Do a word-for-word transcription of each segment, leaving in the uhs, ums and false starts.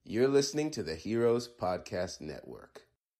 You're listening to the Heroes Podcast Network.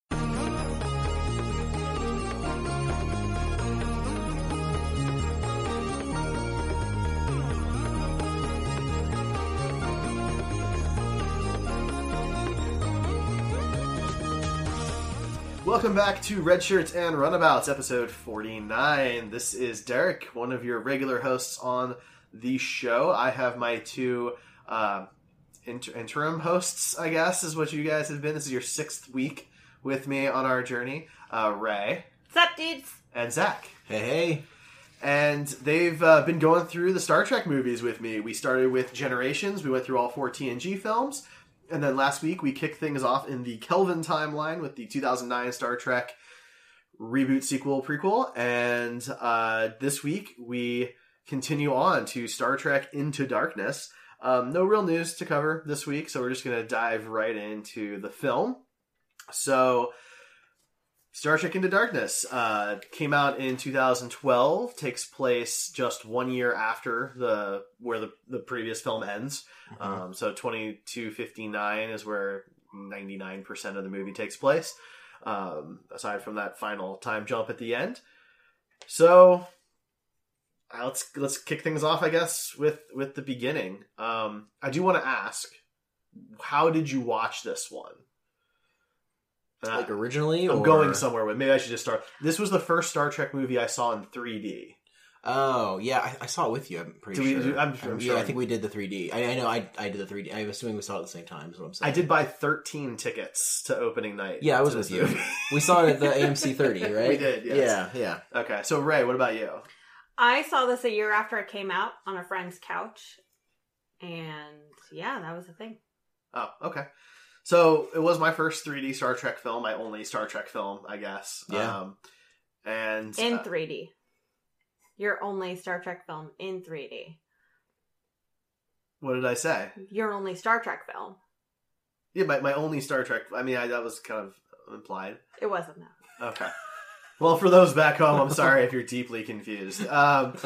Welcome back to Red Shirts and Runabouts, episode forty-nine. This is Derek, one of your regular hosts on the show. I have my two uh, inter- interim hosts, I guess, is what you guys have been. This is your sixth week with me on our journey. Uh, Ray. What's up, dudes? And Zach. Hey, hey. And they've uh, been going through the Star Trek movies with me. We started with Generations. We went through all four T N G films. And then last week, we kicked things off in the Kelvin timeline with the two thousand nine Star Trek reboot, sequel, prequel. And uh, this week, we continue on to Star Trek Into Darkness. Um, no real news to cover this week, so we're just going to dive right into the film. So, Star Trek Into Darkness uh, came out in two thousand twelve, takes place just one year after the where the, the previous film ends. Mm-hmm. Um, so twenty-two fifty-nine is where ninety-nine percent of the movie takes place, um, aside from that final time jump at the end. So uh, let's let's kick things off, I guess, with, with the beginning. Um, I do want to ask, how did you watch this one? Uh, like originally? I'm or... going somewhere with. Maybe I should just start. This was the first Star Trek movie I saw in three D. Oh, yeah. I, I saw it with you, I'm pretty do we, sure. Do, I'm, um, I'm yeah, sure. I think we did the three D. I, I know I I did the three D. I'm assuming we saw it at the same time is what I'm saying. I did buy thirteen tickets to opening night. Yeah, I was with you. We saw it at the A M C thirty, right? We did, yes. Yeah, yeah. Okay, so Ray, what about you? I saw this a year after it came out on a friend's couch. And yeah, that was the thing. Oh, okay. So it was my first three D Star Trek film, my only Star Trek film, I guess. Yeah. Um, and In uh, three D. Your only Star Trek film in three D. what did I say? Your only Star Trek film. Yeah, my, my only Star Trek. I mean, I, that was kind of implied. It wasn't though. Okay. Well, for those back home, I'm sorry if you're deeply confused. Um,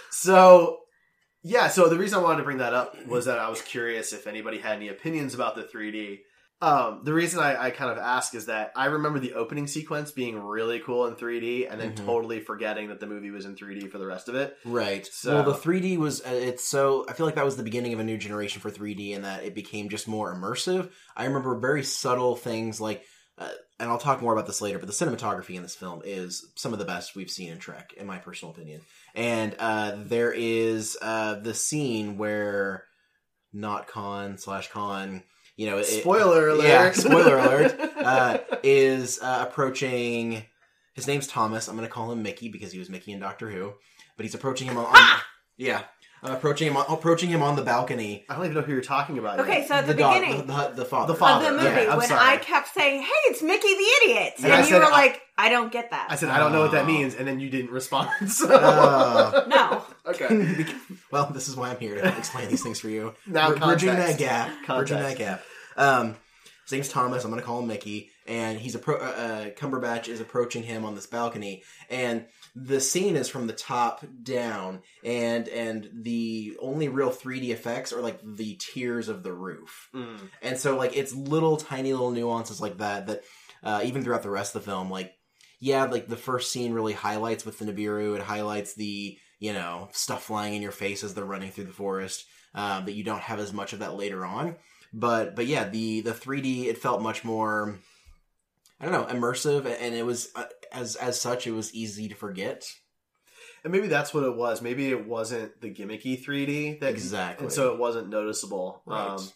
so, yeah, so the reason I wanted to bring that up was that I was curious if anybody had any opinions about the three D. Um, the reason I, I kind of ask is that I remember the opening sequence being really cool in three D and then Mm-hmm. totally forgetting that the movie was in three D for the rest of it. Right. So, well, the three D was, uh, it's so, I feel like that was the beginning of a new generation for three D and that it became just more immersive. I remember very subtle things like, uh, and I'll talk more about this later, but the cinematography in this film is some of the best we've seen in Trek, in my personal opinion. And uh, there is uh, the scene where not Khan slash Khan, you know... It, spoiler alert! Yeah, spoiler alert, uh, is uh, approaching... His name's Thomas. I'm going to call him Mickey because he was Mickey in Doctor Who. But he's approaching him on... on yeah. I'm approaching him on, approaching him on the balcony. I don't even know who you're talking about. Okay, yet. so at the, the dog, beginning the, the, the father. The father. of the movie, Okay, I'm when sorry. I kept saying, hey, it's Mickey the Idiot. And And, I you said, were I- like, I don't get that. I said, I don't know what that Oh. means, and then you didn't respond. So. Uh, no. Okay. well, this is why I'm here to explain these things for you. Now Br- bridging context. that gap. Bridging Context. that gap. Um, his name's Thomas. I'm going to call him Mickey. And he's appro- uh, uh, Cumberbatch is approaching him on this balcony. And the scene is from the top down. And and the only real three D effects are like the tiers of the roof. Mm. And so like it's little tiny little nuances like that that uh, even throughout the rest of the film, like yeah, like the first scene really highlights with the Nibiru. It highlights the, you know, stuff flying in your face as they're running through the forest. Uh, but you don't have as much of that later on. But but yeah, the the three D, it felt much more, I don't know, immersive, and it was uh, as as such, it was easy to forget. And maybe that's what it was. Maybe it wasn't the gimmicky three D that Exactly. and so it wasn't noticeable. Right. Um,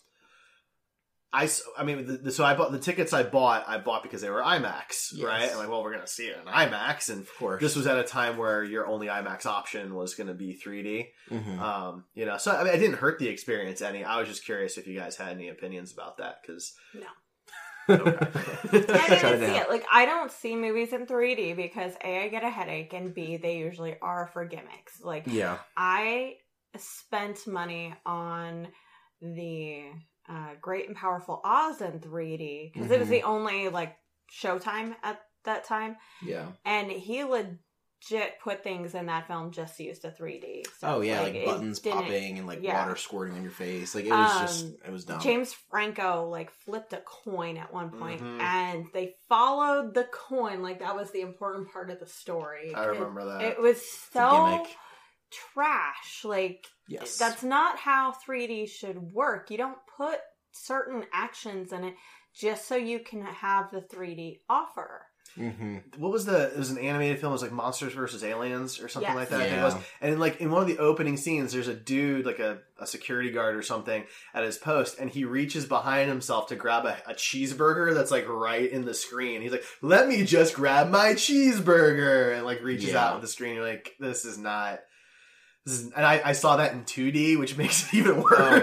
I, s- I mean, the, the, so I bought the tickets. I bought, I bought because they were IMAX, Yes. right? I'm like, well, we're gonna see it in IMAX, and Of course. this was at a time where your only IMAX option was going to be three D. Mhm. Um, you know, so I mean, it didn't hurt the experience any. I was just curious if you guys had any opinions about that because No. Okay. I Shut it didn't see down. it. Like, I don't see movies in three D because A, I get a headache, and B, they usually are for gimmicks. Like, Yeah. I spent money on the uh, Great and Powerful Oz in three D because it was Mhm. the only, like, Showtime at that time. Yeah. And he legit put things in that film just to use the three D. So, oh yeah, like, it buttons didn't- popping and like yeah. water squirting on your face. Like it was Um, just, it was dumb. James Franco like flipped a coin at one point, Mhm. and they followed the coin like that was the important part of the story. I It- remember that. It was It's a so gimmick. trash. Like Yes, that's not how three D should work. You don't put certain actions in it just so you can have the three D offer. hmm What was the? It was an animated film. It was like Monsters versus Aliens or something Yes. like that. I think it Yeah. was. And like in one of the opening scenes, there's a dude, like a, a security guard or something, at his post, and he reaches behind himself to grab a, a cheeseburger that's like right in the screen. He's like, "Let me just grab my cheeseburger," and like reaches Yeah. out with the screen. You're like, "This is not." This is, and I, I saw that in two D, which makes it even worse. Oh,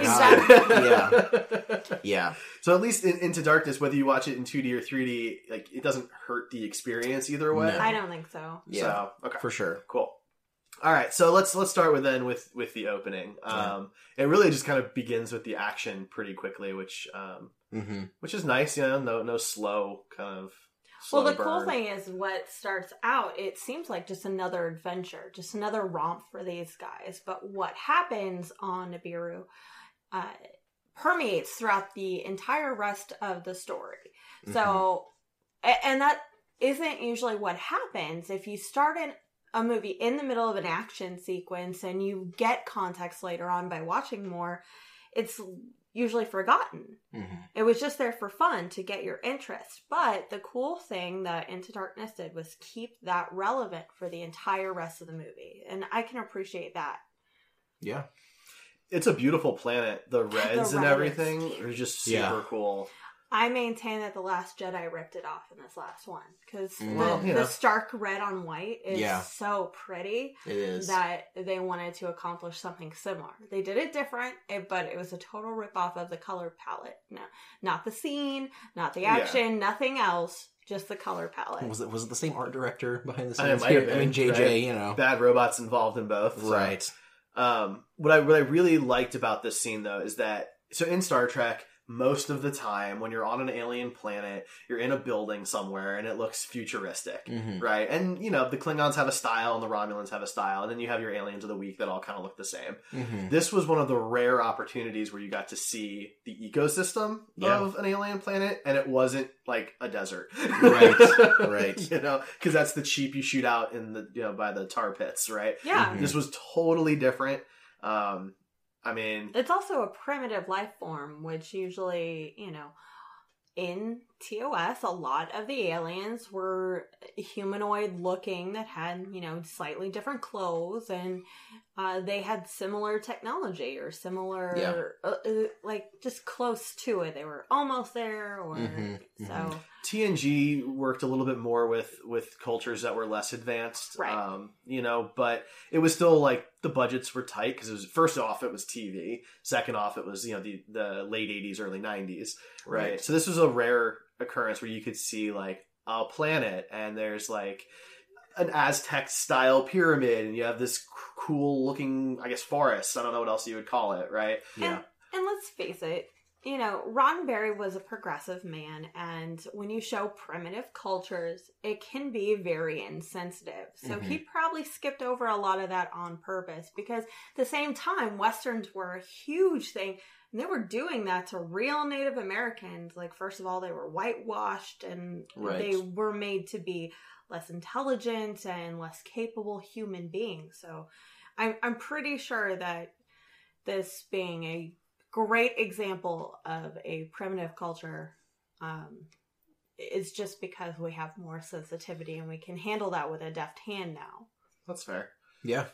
God. yeah. yeah, So at least in Into Darkness, whether you watch it in two D or three D, like it doesn't hurt the experience either way. No. I don't think so. yeah, So, okay, for sure. cool. All right, so let's let's start with then with with the opening. Um, It really just kind of begins with the action pretty quickly, which um, hmm which is nice. You know, no no slow kind of. Well, slow the cool burn. thing is what starts out, it seems like just another adventure, just another romp for these guys. But what happens on Nibiru uh, permeates throughout the entire rest of the story. So, a- and that isn't usually what happens. If you start in a movie in the middle of an action sequence and you get context later on by watching more, it's usually forgotten. hmm It was just there for fun to get your interest. But the cool thing that Into Darkness did was keep that relevant for the entire rest of the movie. And I can appreciate that. Yeah, It's a beautiful planet. The reds and red everything is- are just super Yeah. cool. I maintain that The Last Jedi ripped it off in this last one. Because Mm. Well, the, you the know. stark red on white is Yeah. so pretty it is. that they wanted to accomplish something similar. They did it different, it- but it was a total ripoff of the color palette. No, not the scene, not the Yeah. action, nothing else. Just the color palette. was it was it the same art director behind the I scenes? might have I mean, been, J J, right? you know, Bad robots involved in both. so. right? Um, what I what I really liked about this scene though is that so in Star Trek, most of the time when you're on an alien planet, you're in a building somewhere and it looks futuristic, hmm right? And you know the Klingons have a style and the Romulans have a style, and then you have your aliens of the week that all kind of look the same. hmm This was one of the rare opportunities where you got to see the ecosystem Yeah. of an alien planet, and it wasn't like a desert, Right, right. You know, because that's the cheap you shoot out in the you know by the tar pits, right? Yeah. Mhm. This was totally different. Um, I mean, It's also a primitive life form, which usually, you know, in T O S, a lot of the aliens were humanoid looking that had, you know, slightly different clothes, and uh, they had similar technology or similar, Yeah. uh, uh, like just close to it. They were almost there, or Mhm, so. mhm. T N G worked a little bit more with with cultures that were less advanced, Right. um, you know, but it was still like the budgets were tight because it was first off it was T V, second off it was you know the the late eighties, early nineties, right? Right. So this was a rare occurrence where you could see like a planet and there's like an Aztec style pyramid and you have this c- cool looking, I guess, forest. I don't know what else you would call it, right? Yeah. And, and let's face it, you know, Roddenberry was a progressive man, and when you show primitive cultures, it can be very insensitive. So Mhm. he probably skipped over a lot of that on purpose, because at the same time, Westerns were a huge thing, and they were doing that to real Native Americans. Like, first of all, they were whitewashed, and Right. they were made to be less intelligent and less capable human beings. So I'm, I'm pretty sure that this being a great example of a primitive culture um, is just because we have more sensitivity and we can handle that with a deft hand now. That's fair. Yeah.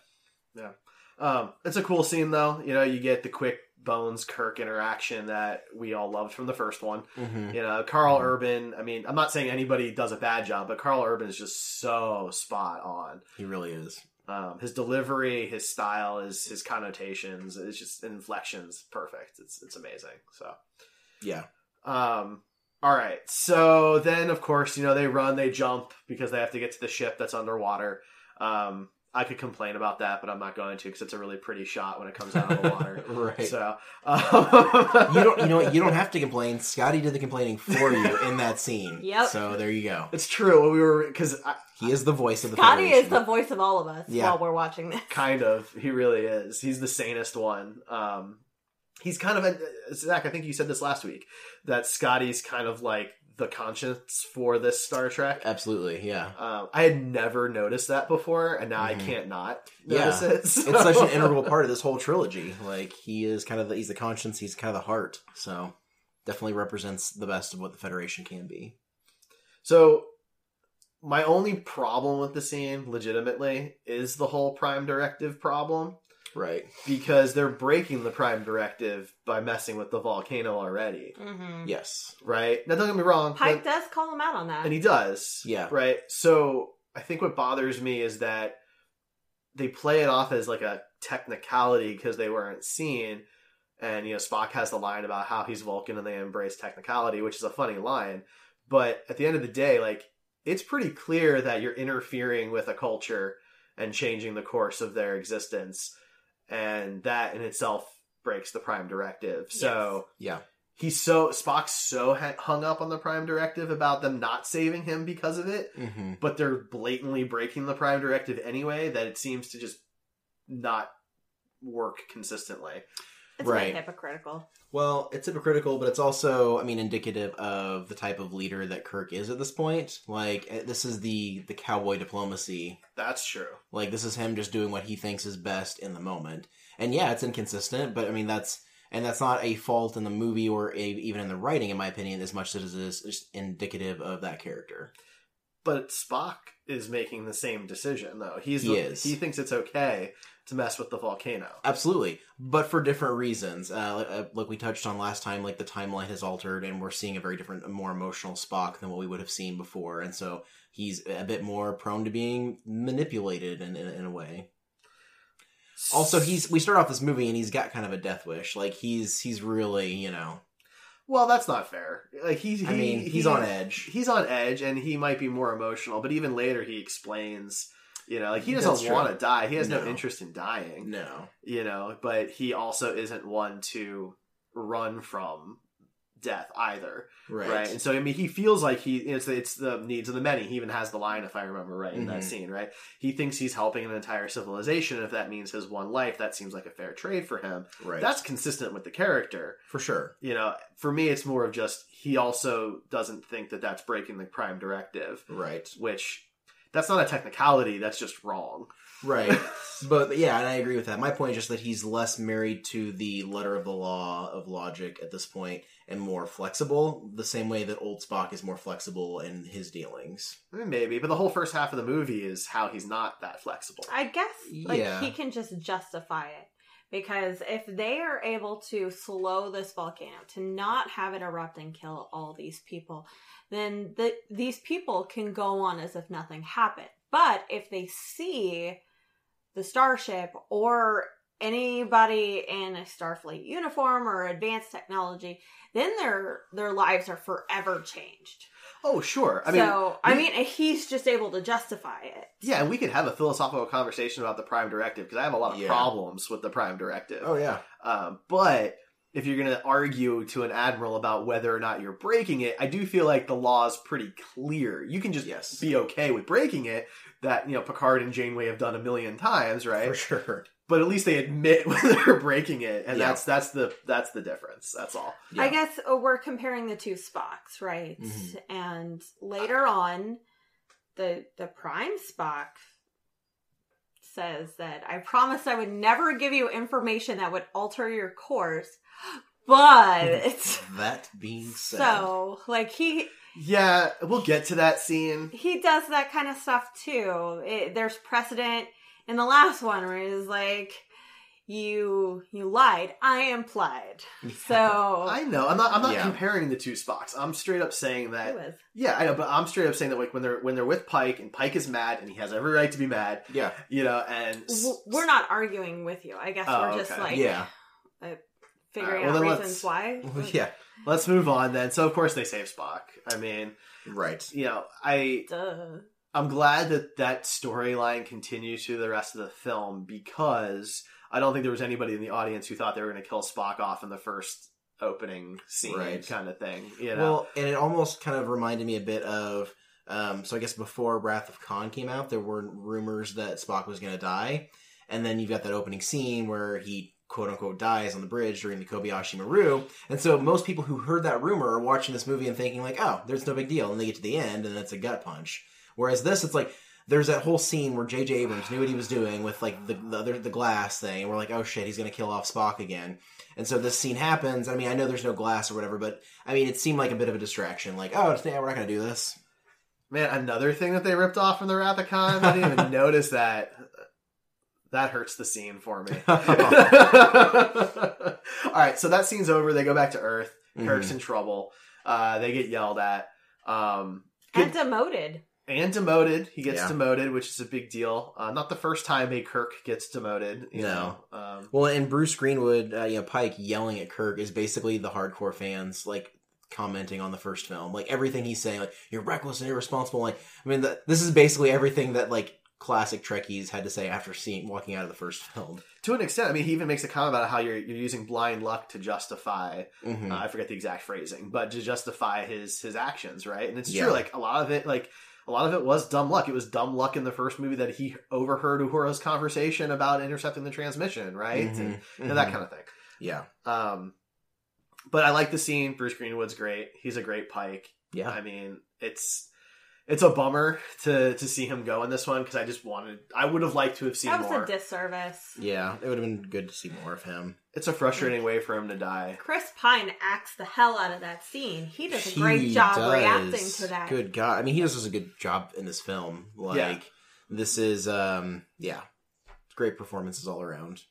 Um, it's a cool scene though. You know, you get the quick Bones Kirk interaction that we all loved from the first one. hmm You know, Carl Mhm. Urban, I mean, I'm not saying anybody does a bad job, but Carl Urban is just so spot on. He really is. Um, his delivery, his style, his his connotations, it's just inflections, perfect. It's it's amazing. So, Yeah. um, all right. So then, of course, you know they run, they jump because they have to get to the ship that's underwater. Um, I could complain about that, but I'm not going to because it's a really pretty shot when it comes out of the water. Right. So um... you don't, you know, what? You don't have to complain. Scotty did the complaining for you in that scene. Yep. So there you go. It's true. We were because he is the voice of the Scotty Federation. is the voice of all of us Yeah. while we're watching this. kind of. He really is. He's the sanest one. Um, he's kind of a Zach. I think you said this last week that Scotty's kind of like the conscience for this Star Trek. Absolutely, yeah. Um, I had never noticed that before, and now Mhm. I can't not Yeah. notice it. So. It's such an integral part of this whole trilogy. Like, he is kind of the, he's the conscience, he's kind of the heart. So, definitely represents the best of what the Federation can be. So, my only problem with the scene, legitimately, is the whole Prime Directive problem. Right. Because they're breaking the Prime Directive by messing with the volcano already. Mm-hmm. Yes. Right? Now, don't get me wrong. Pike but- does call him out on that. And he does. Yeah. Right? So, I think what bothers me is that they play it off as like a technicality because they weren't seen. And, you know, Spock has the line about how he's Vulcan and they embrace technicality, which is a funny line. But at the end of the day, like, it's pretty clear that you're interfering with a culture and changing the course of their existence. And that in itself breaks the Prime Directive. So Yeah. he's so Spock's so ha- hung up on the Prime Directive about them not saving him because of it, Mm-hmm. but they're blatantly breaking the Prime Directive anyway. That it seems to just not work consistently. It's Right. a bit hypocritical. Well, it's hypocritical, but it's also, I mean, indicative of the type of leader that Kirk is at this point. Like, eh, this is the, the cowboy diplomacy. That's true. Like, this is him just doing what he thinks is best in the moment. And yeah, it's inconsistent, but I mean, that's, and that's not a fault in the movie or a, even in the writing, in my opinion, as much as it is just indicative of that character. But Spock is making the same decision, though. He's He the, is. He thinks it's okay to mess with the volcano. Absolutely, but for different reasons. Uh, like we touched on last time, like the timeline has altered, and we're seeing a very different, more emotional Spock than what we would have seen before, and so he's a bit more prone to being manipulated in, in, in a way. Also, he's we start off this movie and he's got kind of a death wish. Like he's he's really, you know. Well, that's not fair. Like he's, he, I mean, he's he- on edge. He's on edge, and he might be more emotional. But even later, he explains, you know, like he That's doesn't true. want to die. He has no. No. interest in dying. No. You know, but he also isn't one to run from death either, Right. right? And so I mean, he feels like he it's it's the needs of the many. He even has the line, if I remember right, in that Mhm. scene, right? He thinks he's helping an entire civilization, and if that means his one life, that seems like a fair trade for him. Right. That's consistent with the character. for sure. You know, for me, it's more of just he also doesn't think that that's breaking the Prime Directive, Right. which that's not a technicality. That's just wrong. Right. But yeah, and I agree with that. My point is just that he's less married to the letter of the law of logic at this point and more flexible, the same way that old Spock is more flexible in his dealings. I mean, maybe, but the whole first half of the movie is how he's not that flexible. I guess like Yeah. he can just justify it. Because if they are able to slow this volcano, to not have it erupt and kill all these people, then the, these people can go on as if nothing happened. But if they see the starship or anybody in a Starfleet uniform or advanced technology, then their their lives are forever changed. Oh, sure. I mean, so, I we- mean, he's just able to justify it. yeah, and we could have a philosophical conversation about the Prime Directive because I have a lot of Yeah. problems with the Prime Directive. Oh, yeah. Um, but if you're going to argue to an admiral about whether or not you're breaking it, I do feel like the law is pretty clear. You can just Yes. be okay with breaking it. That, you know, Picard and Janeway have done a million times, right? For sure. But at least they admit when they're breaking it, and Yeah. that's that's the that's the difference. That's all. Yeah. I guess uh, we're comparing the two Spocks, right? Mhm. And later on, the the Prime Spock says that I promised I would never give you information that would alter your course, but That being said. so like he Yeah, we'll get to that scene. he does that kind of stuff too. It, there's precedent in the last one where he's like, "You you lied, I implied." So I know. I'm not. I'm not Yeah. comparing the two Spocks. I'm straight up saying that. it was. Yeah, I know, but I'm straight up saying that like when they're when they're with Pike and Pike is mad and he has every right to be mad, Yeah. you know, and s- W- We're not arguing with you. I guess Oh, we're just okay. like Yeah. figuring Alright, well, out then reasons let's- why. Yeah. let's move on then. So of course they save Spock. I mean, Right. you know, I Duh. I'm glad that that storyline continues through the rest of the film, because I don't think there was anybody in the audience who thought they were going to kill Spock off in the first opening scene, Right. kind of thing. You know? Well, and it almost kind of reminded me a bit of, um, so I guess before Wrath of Khan came out, there were rumors that Spock was going to die. And then you've got that opening scene where he, quote unquote, dies on the bridge during the Kobayashi Maru. And so most people who heard that rumor are watching this movie and thinking like, oh, there's no big deal. And they get to the end and it's a gut punch. Whereas this, it's like, there's that whole scene where J J Abrams knew what he was doing with like the the, other, the glass thing. And we're like, oh shit, he's going to kill off Spock again. And so this scene happens. I mean, I know there's no glass or whatever, but I mean, it seemed like a bit of a distraction. Like, oh, yeah, we're not going to do this. Man, another thing that they ripped off from the Wrath of Khan, I didn't even notice that. That hurts the scene for me. All right, so that scene's over. They go back to Earth. Kirk's Mhm. in trouble. Uh, they get yelled at. Um, And good- demoted. and demoted. He gets Yeah. demoted, which is a big deal. Uh, not the first time a Kirk gets demoted. You No. know? Um, Well, and Bruce Greenwood, uh, you know, Pike yelling at Kirk is basically the hardcore fans, like, commenting on the first film. Like, everything he's saying, like, you're reckless and irresponsible. Like, I mean, the, this is basically everything that, like, classic Trekkies had to say after seeing walking out of the first film. to an extent, I mean, he even makes a comment about how you're you're using blind luck to justify. Mm-hmm. Uh, I forget the exact phrasing, but to justify his his actions, right? And it's Yeah. true. Like a lot of it, like a lot of it was dumb luck. It was dumb luck in the first movie that he overheard Uhura's conversation about intercepting the transmission, right? Mhm. And, Mhm. and that kind of thing. Yeah. Um, but I like the scene. Bruce Greenwood's great. He's a great Pike. Yeah. I mean, it's it's a bummer to to see him go in this one because I just wanted. I would have liked to have seen That was more. a disservice. Yeah. It would have been good to see more of him. It's a frustrating way for him to die. Chris Pine acts the hell out of that scene. He does a He great job does. reacting to that. Good God. I mean, he does a good job in this film. Like, Yeah. this is, um, yeah. Great performances all around.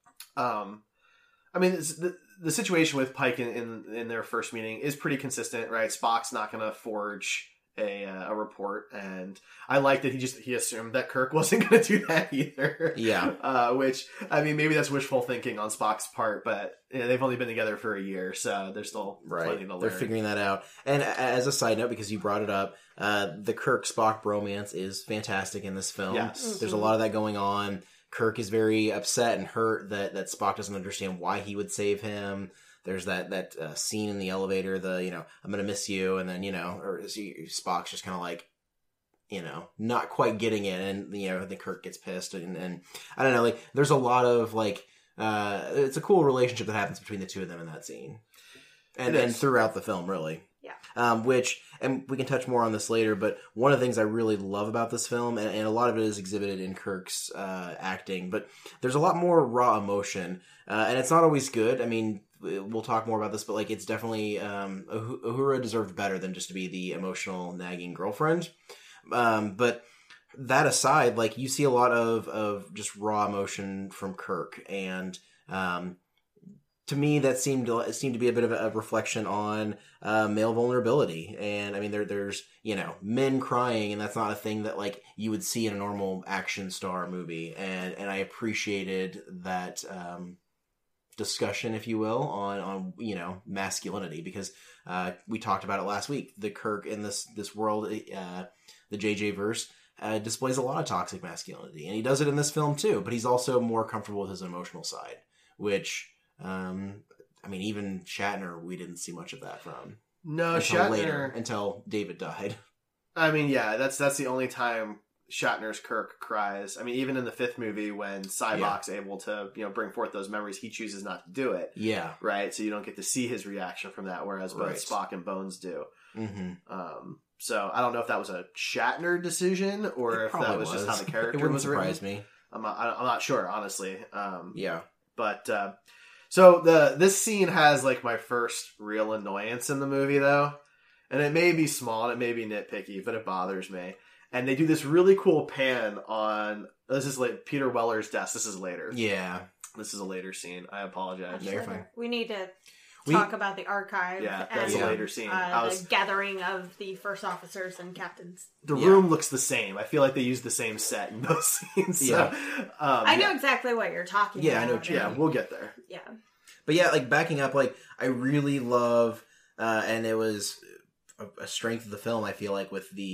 Um, I mean, it's, the the situation with Pike in, in in their first meeting is pretty consistent, right? Spock's not going to forge a uh, a report, and I like that he just he assumed that Kirk wasn't going to do that either. Yeah. Uh, which I mean, maybe that's wishful thinking on Spock's part, but you know, they've only been together for a year, so there's still plenty Right. to learn. They're figuring that out. And a- as a side note, because you brought it up, uh, the Kirk Spock bromance is fantastic in this film. Yes. There's a lot of that going on. Kirk is very upset and hurt that, that Spock doesn't understand why he would save him. There's that that uh, scene in the elevator, the, you know, I'm going to miss you. And then, you know, or Spock's just kind of like, you know, not quite getting it. And, you know, then Kirk gets pissed. And, and I don't know, like, there's a lot of, like, uh, it's a cool relationship that happens between the two of them in that scene. And, It and is. throughout the film, really. Yeah. Um, which, and we can touch more on this later, but one of the things I really love about this film, and, and a lot of it is exhibited in Kirk's uh, acting, but there's a lot more raw emotion, uh, and it's not always good. I mean, we'll talk more about this, but like, it's definitely, um, Uh- Uhura deserved better than just to be the emotional, nagging girlfriend. Um, but that aside, like, you see a lot of, of just raw emotion from Kirk, and, um, to me, that seemed to, it seemed to be a bit of a, a reflection on uh, male vulnerability. And I mean, there, there's, you know, men crying, and that's not a thing that like you would see in a normal action star movie. And, and I appreciated that um, discussion, if you will, on, on, you know, masculinity, because uh, we talked about it last week. The Kirk in this, this world, uh, the J J verse, uh, displays a lot of toxic masculinity, and he does it in this film too, but he's also more comfortable with his emotional side, which, Um, I mean, even Shatner, we didn't see much of that from. No, until Shatner. later, until David died. I mean, yeah, that's that's the only time Shatner's Kirk cries. I mean, even in the fifth movie, when Cybok's able to, you know, bring forth those memories, he chooses not to do it. Yeah. Right, so you don't get to see his reaction from that, whereas both Right. Spock and Bones do. Mm-hmm. Um, so I don't know if that was a Shatner decision or if that was, just how the character It wouldn't was written. surprise me. I'm not, I'm not sure, honestly. Um, Yeah. But uh, so the this scene has like my first real annoyance in the movie, though, and it may be small and it may be nitpicky, but it bothers me. And they do this really cool pan on this is like Peter Weller's desk. This is later. Yeah. This is a later scene. I apologize. No, you're fine. We need to We- talk about the archive. Yeah, and, that's a later scene. Uh, I was- The gathering of the first officers and captains. The Yeah. room looks the same. I feel like they used the same set in both scenes. So, Yeah. um, I know yeah. exactly what you're talking Yeah, I about. know what you Yeah, we'll get there. Yeah. But yeah, like backing up, like I really love, uh, and it was a, a strength of the film. I feel like with the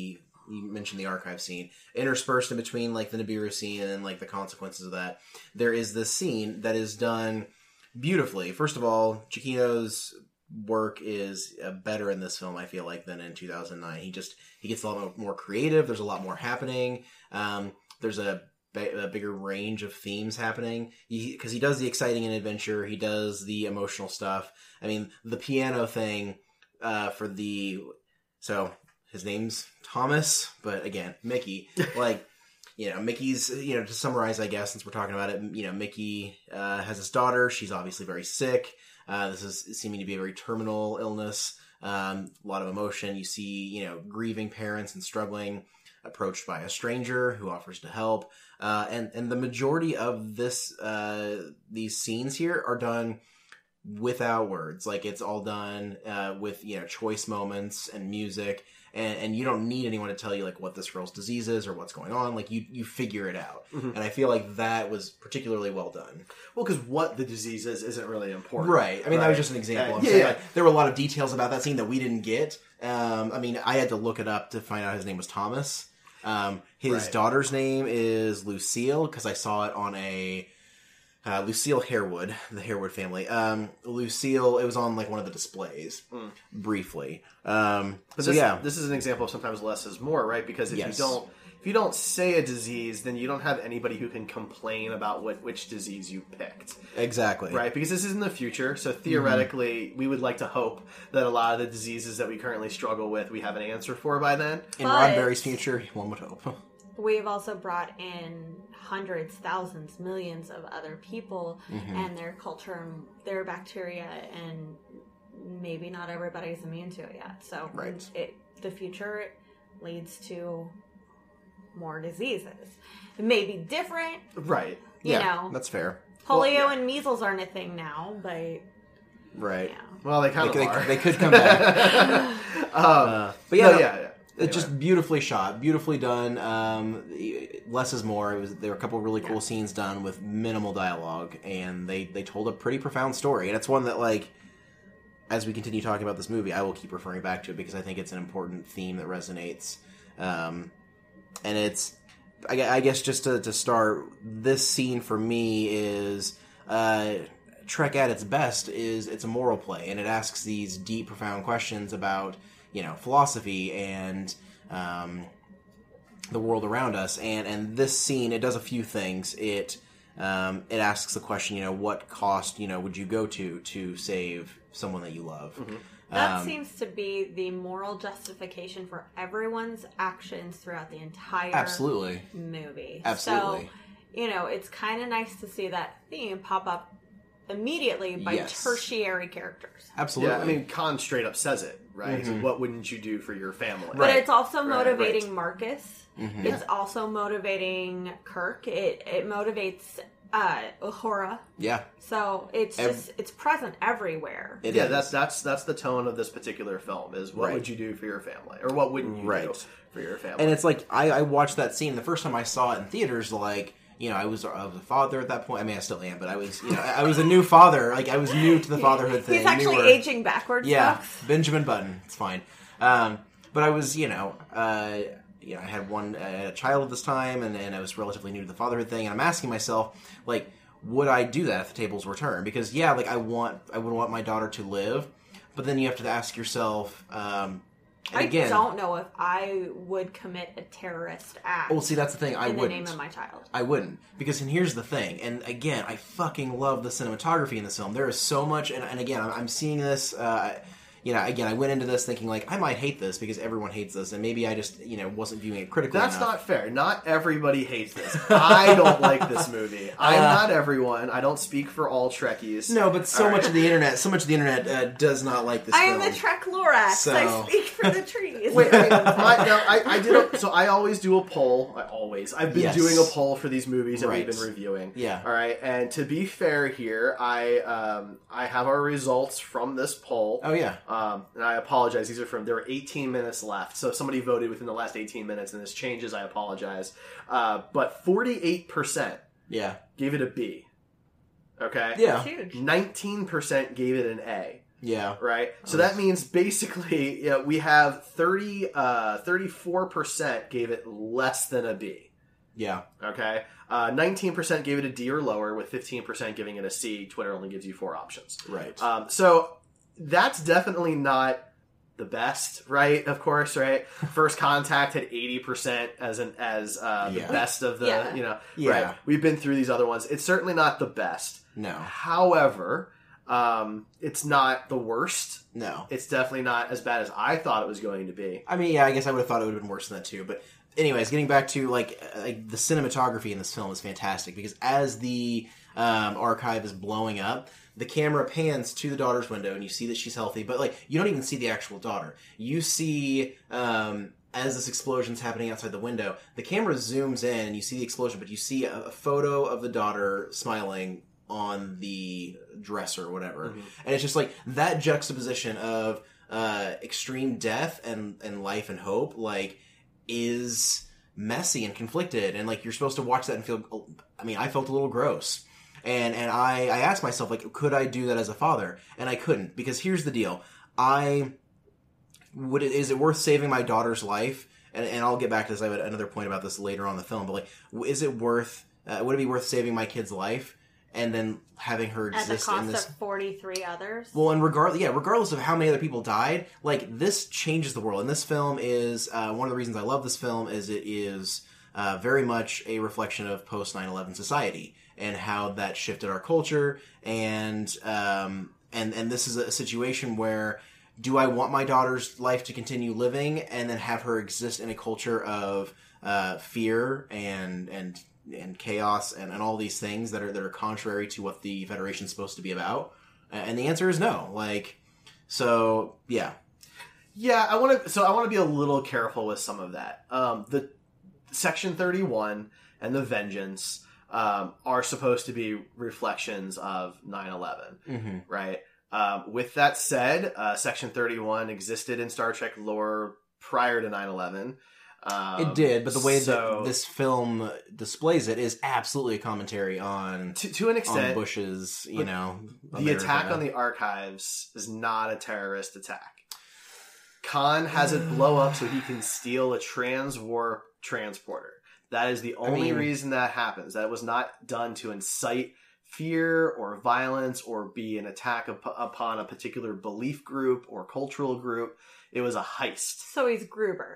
you mentioned the archive scene, interspersed in between like the Nibiru scene and then like the consequences of that, there is this scene that is done beautifully. First of all, Giacchino's work is uh, better in this film, I feel like, than in two thousand nine. He just he gets a lot more creative. There's a lot more happening. Um, there's a, a bigger range of themes happening because he, he does the exciting and adventure. He does the emotional stuff. I mean, the piano thing uh, for the so his name's Thomas, but again, Mickey. Like, you know, Mickey's, you know, to summarize, I guess, since we're talking about it, you know, Mickey uh, has his daughter. She's obviously very sick. Uh, this is seeming to be a very terminal illness. Um, a lot of emotion. You see, you know, grieving parents and struggling, approached by a stranger who offers to help. Uh, and, and the majority of this, uh, these scenes here are done without words. Like, it's all done uh, with, you know, choice moments and music. And, and you don't need anyone to tell you, like, what this girl's disease is or what's going on. Like, you, you figure it out. Mm-hmm. And I feel like that was particularly well done. Well, because what the disease is isn't really important. Right. I mean, right? that was just an example. I'm yeah, saying, yeah. Like, there were a lot of details about that scene that we didn't get. Um, I mean, I had to look it up to find out his name was Thomas. Um, his right. daughter's name is Lucille, because I saw it on a... Uh, Lucille Harewood, the Harewood family. Um, Lucille, it was on like one of the displays, mm. briefly. Um, but so this, yeah, this is an example of sometimes less is more, right? Because if yes. you don't, if you don't say a disease, then you don't have anybody who can complain about what which disease you picked. Exactly, right? Because this is in the future, so theoretically, mm-hmm. we would like to hope that a lot of the diseases that we currently struggle with, we have an answer for by then. In but Roddenberry's future, one would hope. We've also brought in hundreds, thousands, millions of other people mm-hmm. and their culture and their bacteria, and maybe not everybody's immune to it yet. So right. it, the future leads to more diseases. It may be different. Right. You yeah, know, that's fair. Polio well, yeah. and measles aren't a thing now, but... Right. Yeah. Well, they kind they, of are. They, they could come back. um, uh, but yeah, no, no, yeah, yeah. It's anyway. Just beautifully shot, beautifully done. Um, less is more. It was there were a couple of really cool yeah. scenes done with minimal dialogue, and they, they told a pretty profound story. And it's one that, like, as we continue talking about this movie, I will keep referring back to it because I think it's an important theme that resonates. Um, and it's, I, I guess, just to, to start, this scene for me is uh, Trek at its best. Is it's a moral play, and it asks these deep, profound questions about, you know, philosophy and um, the world around us. And, and this scene, it does a few things. It um, it asks the question, you know, what cost, you know, would you go to to save someone that you love? Mm-hmm. That um, seems to be the moral justification for everyone's actions throughout the entire absolutely. movie. Absolutely. So, you know, it's kind of nice to see that theme pop up immediately by yes. tertiary characters. Absolutely. Yeah, I mean, Khan straight up says it, right? Mm-hmm. What wouldn't you do for your family? But right. it's also motivating right, right. Marcus. Mm-hmm. It's also motivating Kirk. It it motivates uh, Uhura. Yeah. So it's Ev- just it's present everywhere. It yeah, is. that's that's that's the tone of this particular film. Is what right. would you do for your family, or what wouldn't you right. do for your family? And it's like I, I watched that scene the first time I saw it in theaters. Like, you know, I was I was a father at that point. I mean, I still am, but I was, you know, I was a new father. Like, I was new to the fatherhood thing. He's actually newer. aging backwards. Yeah, folks. Benjamin Button. It's fine. Um, but I was, you know, uh, you know, I had one I had a child at this time, and, and I was relatively new to the fatherhood thing. And I'm asking myself, like, would I do that if the tables were turned? Because yeah, like I want, I would want my daughter to live, but then you have to ask yourself. Um, and I again, don't know if I would commit a terrorist act. Well, see, that's the thing. I in the wouldn't. name of my child. I wouldn't, because and here's the thing. And again, I fucking love the cinematography in this film. There is so much, and, and again, I'm, I'm seeing this. Uh, you know, again, I went into this thinking like I might hate this because everyone hates this, and maybe I just you know wasn't viewing it critically. That's enough. not fair. Not everybody hates this. I don't like this movie. I'm Uh, not everyone. I don't speak for all Trekkies. No, but so All much right. of the internet, so much of the internet uh, does not like this I film. am the Trek Lorax. So- I speak for the trees. Wait, I mean, my, no, I, I did. A, so I always do a poll. I always. I've been Yes. doing a poll for these movies that Right. we've been reviewing. Yeah. All right. And to be fair here, I um, I have our results from this poll. Oh yeah, Um, and I apologize. These are from, there were eighteen minutes left. So if somebody voted within the last eighteen minutes and this changes, I apologize. Uh, but forty-eight percent yeah, gave it a B. Okay? yeah. Huge. nineteen percent gave it an A. Yeah. Right? So that means basically you know, we have thirty, uh, thirty-four percent gave it less than a B. Yeah. Okay? Uh, nineteen percent gave it a D or lower, with fifteen percent giving it a C. Twitter only gives you four options. Right. Um, so that's definitely not the best, right? Of course, right? First Contact had eighty percent as an as uh, the Yeah. best of the, Yeah. you know, Yeah. right? We've been through these other ones. It's certainly not the best. No. However, um, it's not the worst. No. It's definitely not as bad as I thought it was going to be. I mean, yeah, I guess I would have thought it would have been worse than that too. But anyways, getting back to like, uh, like the cinematography in this film is fantastic because as the um, archive is blowing up, the camera pans to the daughter's window and you see that she's healthy, but like you don't even see the actual daughter. You see um, as this explosion's happening outside the window, the camera zooms in and you see the explosion, but you see a, a photo of the daughter smiling on the dresser or whatever. Mm-hmm. And it's just like that juxtaposition of uh, extreme death and, and life and hope, like, is messy and conflicted. And like you're supposed to watch that and feel, I mean, I felt a little gross. And and I, I asked myself, like, could I do that as a father? And I couldn't, because here's the deal. I, would it, is it worth saving my daughter's life? And, and I'll get back to this. I have another point about this later on in the film. But, like, is it worth, uh, would it be worth saving my kid's life and then having her At the exist in cost this? of forty-three others. Well, and regardless, yeah, regardless of how many other people died, like, this changes the world. And this film is, uh, one of the reasons I love this film is it is uh, very much a reflection of post nine eleven society and how that shifted our culture. And, um, and, and this is a situation where, do I want my daughter's life to continue living and then have her exist in a culture of uh, fear and, and, and chaos and, and all these things that are, that are contrary to what the Federation's supposed to be about? And the answer is no. Like, so, yeah. Yeah, I want to. So I want to be a little careful with some of that. Um, the Section thirty-one and the Vengeance um, are supposed to be reflections of nine eleven, Mm-hmm. right? Um, with that said, uh, Section thirty-one existed in Star Trek lore prior to nine eleven. Um, It did, but the way so, that this film displays it is absolutely a commentary on to, to an on extent, Bush's, you but know, the attack America. on the archives is not a terrorist attack. Khan has it blow up so he can steal a trans-war transporter. That is the only mean- reason that happens. That was not done to incite fear or violence or be an attack up- upon a particular belief group or cultural group. It was a heist. So he's Gruber.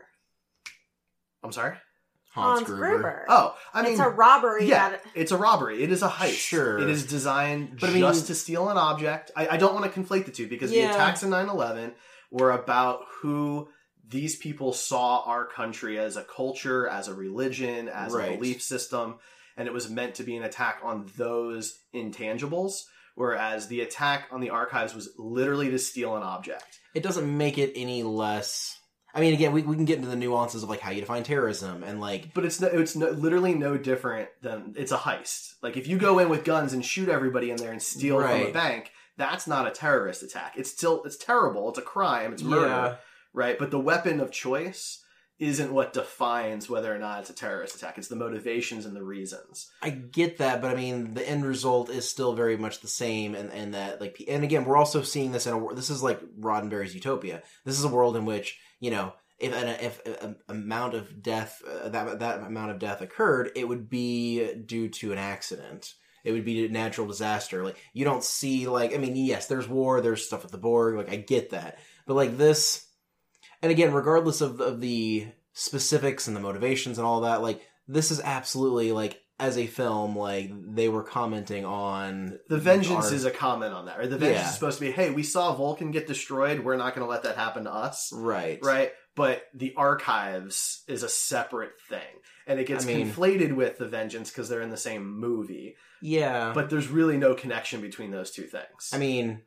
I'm sorry? Hans, Hans Gruber. Gruber. Oh, I mean... it's a robbery. Yeah, That, it's a robbery. It is a heist. Sure. It is designed But I mean- just to steal an object. I, I don't want to conflate the two because Yeah. the attacks in nine eleven were about who these people saw our country as a culture, as a religion, as Right. a belief system, and it was meant to be an attack on those intangibles, whereas the attack on the archives was literally to steal an object. It doesn't make it any less. I mean, again, we, we can get into the nuances of like how you define terrorism and like. But it's no, it's no, literally no different than it's a heist. Like if you go in with guns and shoot everybody in there and steal from a Right. bank, that's not a terrorist attack. It's still it's terrible. It's a crime. It's murder, Yeah. right? But the weapon of choice isn't what defines whether or not it's a terrorist attack. It's the motivations and the reasons. I get that, but I mean, the end result is still very much the same, and, and that like, and again, we're also seeing this in a. This is like Roddenberry's Utopia. This is a world in which, you know, if an if an amount of death uh, that that amount of death occurred, it would be due to an accident. It would be a natural disaster. Like you don't see like I mean, yes, there's war, there's stuff with the Borg. Like I get that, but like this. And again, regardless of, of the specifics and the motivations and all that, like, this is absolutely, like, as a film, like, they were commenting on... The Vengeance our- is a comment on that, right? The Vengeance Yeah. is supposed to be, hey, we saw Vulcan get destroyed. We're not going to let that happen to us. Right. Right? But the archives is a separate thing. And it gets I mean- conflated with The Vengeance because they're in the same movie. Yeah. But there's really no connection between those two things. I mean,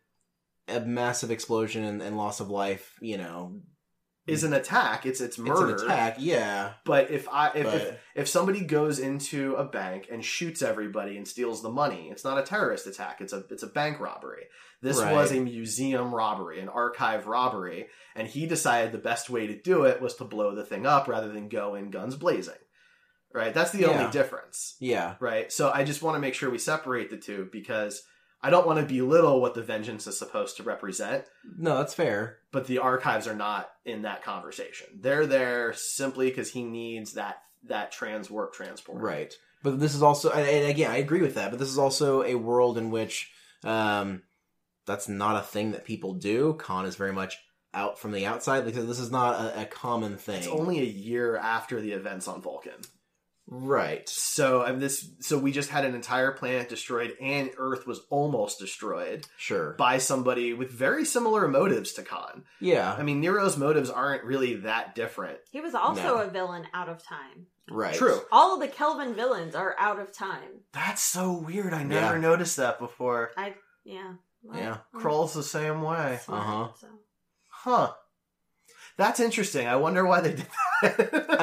a massive explosion and, and loss of life, you know... is an attack. It's it's murder. It's an attack, yeah. But if I if, But- if if somebody goes into a bank and shoots everybody and steals the money, it's not a terrorist attack. It's a it's a bank robbery. This Right. was a museum robbery, an archive robbery, and he decided the best way to do it was to blow the thing up rather than go in guns blazing. Right? That's the Yeah. only difference. Yeah. Right? So I just want to make sure we separate the two because I don't want to belittle what the Vengeance is supposed to represent, No, that's fair. but the archives are not in that conversation. They're there simply because he needs that that trans warp transport. Right. But this is also, and again, I agree with that, but this is also a world in which um, that's not a thing that people do. Khan is very much out from the outside, because this is not a, a common thing. It's only a year after the events on Vulcan. Right. So and this, so we just had an entire planet destroyed, and Earth was almost destroyed Sure. by somebody with very similar motives to Khan. Yeah. I mean, Nero's motives aren't really that different. He was also No. a villain out of time. Right. True. All of the Kelvin villains are out of time. That's so weird. I never Yeah. noticed that before. I yeah. Well, Yeah. I'm Kroll's the same way. smart, Uh-huh. so. Huh. That's interesting. I wonder why they did that. I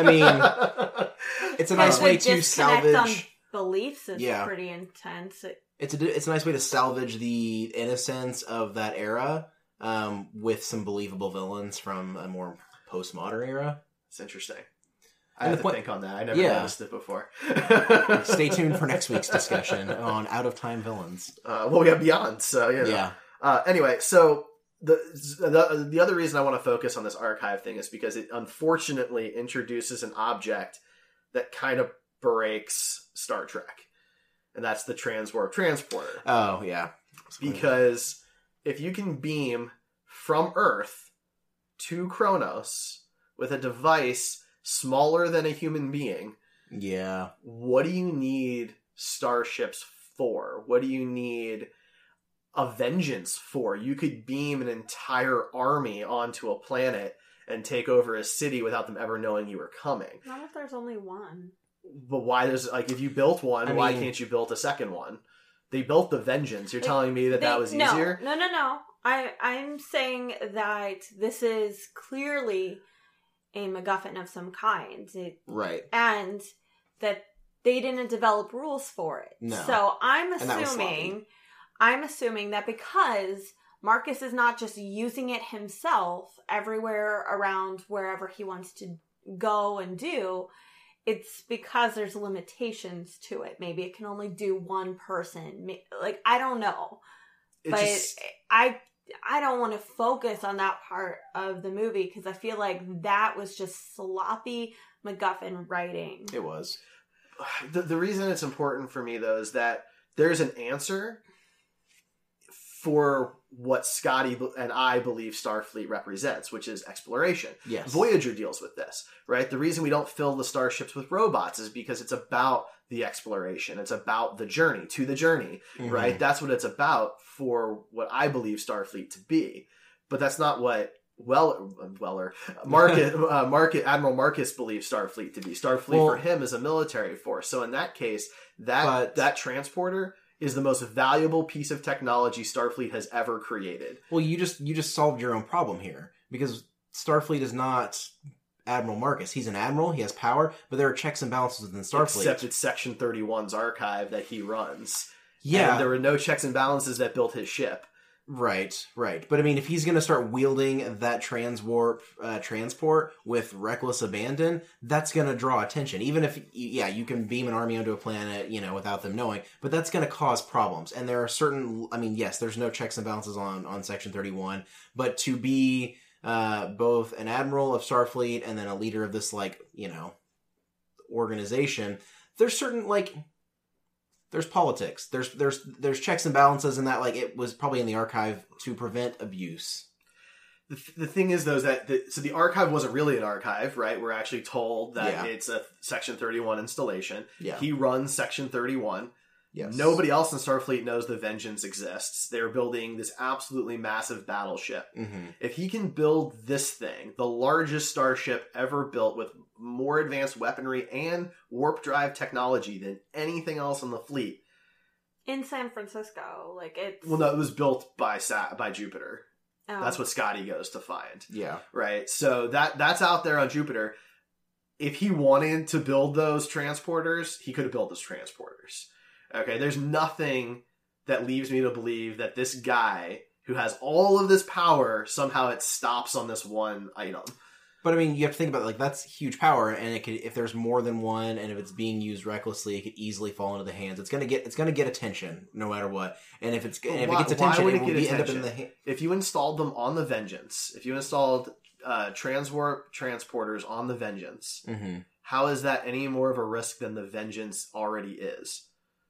mean, It's a nice Because way the to disconnect salvage. on beliefs is Yeah. pretty intense. It, It's a it's a nice way to salvage the innocence of that era um, with some believable villains from a more postmodern era. It's interesting. I And have the to point- think on that. I never Yeah. noticed it before. Stay tuned for next week's discussion on out of time villains. Uh, well, we have Beyond, so you know. Yeah. Uh, anyway, so the, the the other reason I want to focus on this archive thing is because it unfortunately introduces an object that kind of breaks Star Trek, and that's the transwarp transporter. Oh yeah. Because if you can beam from Earth to Kronos with a device smaller than a human being, Yeah. what do you need starships for? What do you need a Vengeance for? You could beam an entire army onto a planet and take over a city without them ever knowing you were coming. not if there's only one. But why does, like, if you built one, I why mean- can't you build a second one? They built the Vengeance. You're They- telling me that that They- was no, easier? No, no, no. I, I'm saying that this is clearly a MacGuffin of some kind. It, Right. and that they didn't develop rules for it. No. So I'm And that was assuming, sloppy. I'm assuming that because Marcus is not just using it himself everywhere around wherever he wants to go and do, it's because there's limitations to it. Maybe it can only do one person. Ma- Like, I don't know. It but just- I I don't want to focus on that part of the movie because I feel like that was just sloppy MacGuffin writing. It was. the, the reason it's important for me, though, is that there's an answer for what Scotty be- and I believe Starfleet represents, which is exploration. Yes. Voyager deals with this, right? The reason we don't fill the starships with robots is because it's about the exploration. It's about the journey, to the journey, Mhm. right? That's what it's about for what I believe Starfleet to be. But that's not what well, Weller, Marcus, uh, Marcus, Admiral Marcus believes Starfleet to be. Starfleet Well- for him is a military force. So in that case, that But- that transporter is the most valuable piece of technology Starfleet has ever created. Well, you just you just solved your own problem here, because Starfleet is not Admiral Marcus. He's an admiral. He has power, but there are checks and balances within Starfleet. Except it's Section thirty-one's archive that he runs. yeah. And there were no checks and balances that built his ship. Right, right. But I mean, if he's going to start wielding that transwarp uh, transport with reckless abandon, that's going to draw attention. Even if, yeah, you can beam an army onto a planet, you know, without them knowing, but that's going to cause problems. And there are certain, I mean, yes, there's no checks and balances on, on Section thirty-one, but to be uh, both an admiral of Starfleet and then a leader of this, like, you know, organization, there's certain, like... There's politics. There's there's there's checks and balances, and that like it was probably in the archive to prevent abuse. The, th- the thing is, though, is that the, so the archive wasn't really an archive, right? We're actually told that Yeah. it's a Section thirty-one installation. Yeah. He runs Section thirty-one. Yes. Nobody else in Starfleet knows the Vengeance exists. They're building this absolutely massive battleship. Mm-hmm. If he can build this thing, the largest starship ever built with more advanced weaponry and warp drive technology than anything else in the fleet. In San Francisco, like it's Well, no, it was built by Sa- by Jupiter. oh. That's what Scotty goes to find. Yeah. Right? So that that's out there on Jupiter. If he wanted to build those transporters, he could have built those transporters. Okay, there's nothing that leaves me to believe that this guy who has all of this power, somehow it stops on this one item. But I mean, you have to think about it, like that's huge power, and it could if there's more than one, and if it's being used recklessly, it could easily fall into the hands. It's gonna get it's gonna get attention no matter what, and if it's and if Why- it gets attention, why would it it will get be end up attention? in the hand. If you installed them on the Vengeance, if you installed uh, transwarp transporters on the Vengeance, Mm-hmm. how is that any more of a risk than the Vengeance already is?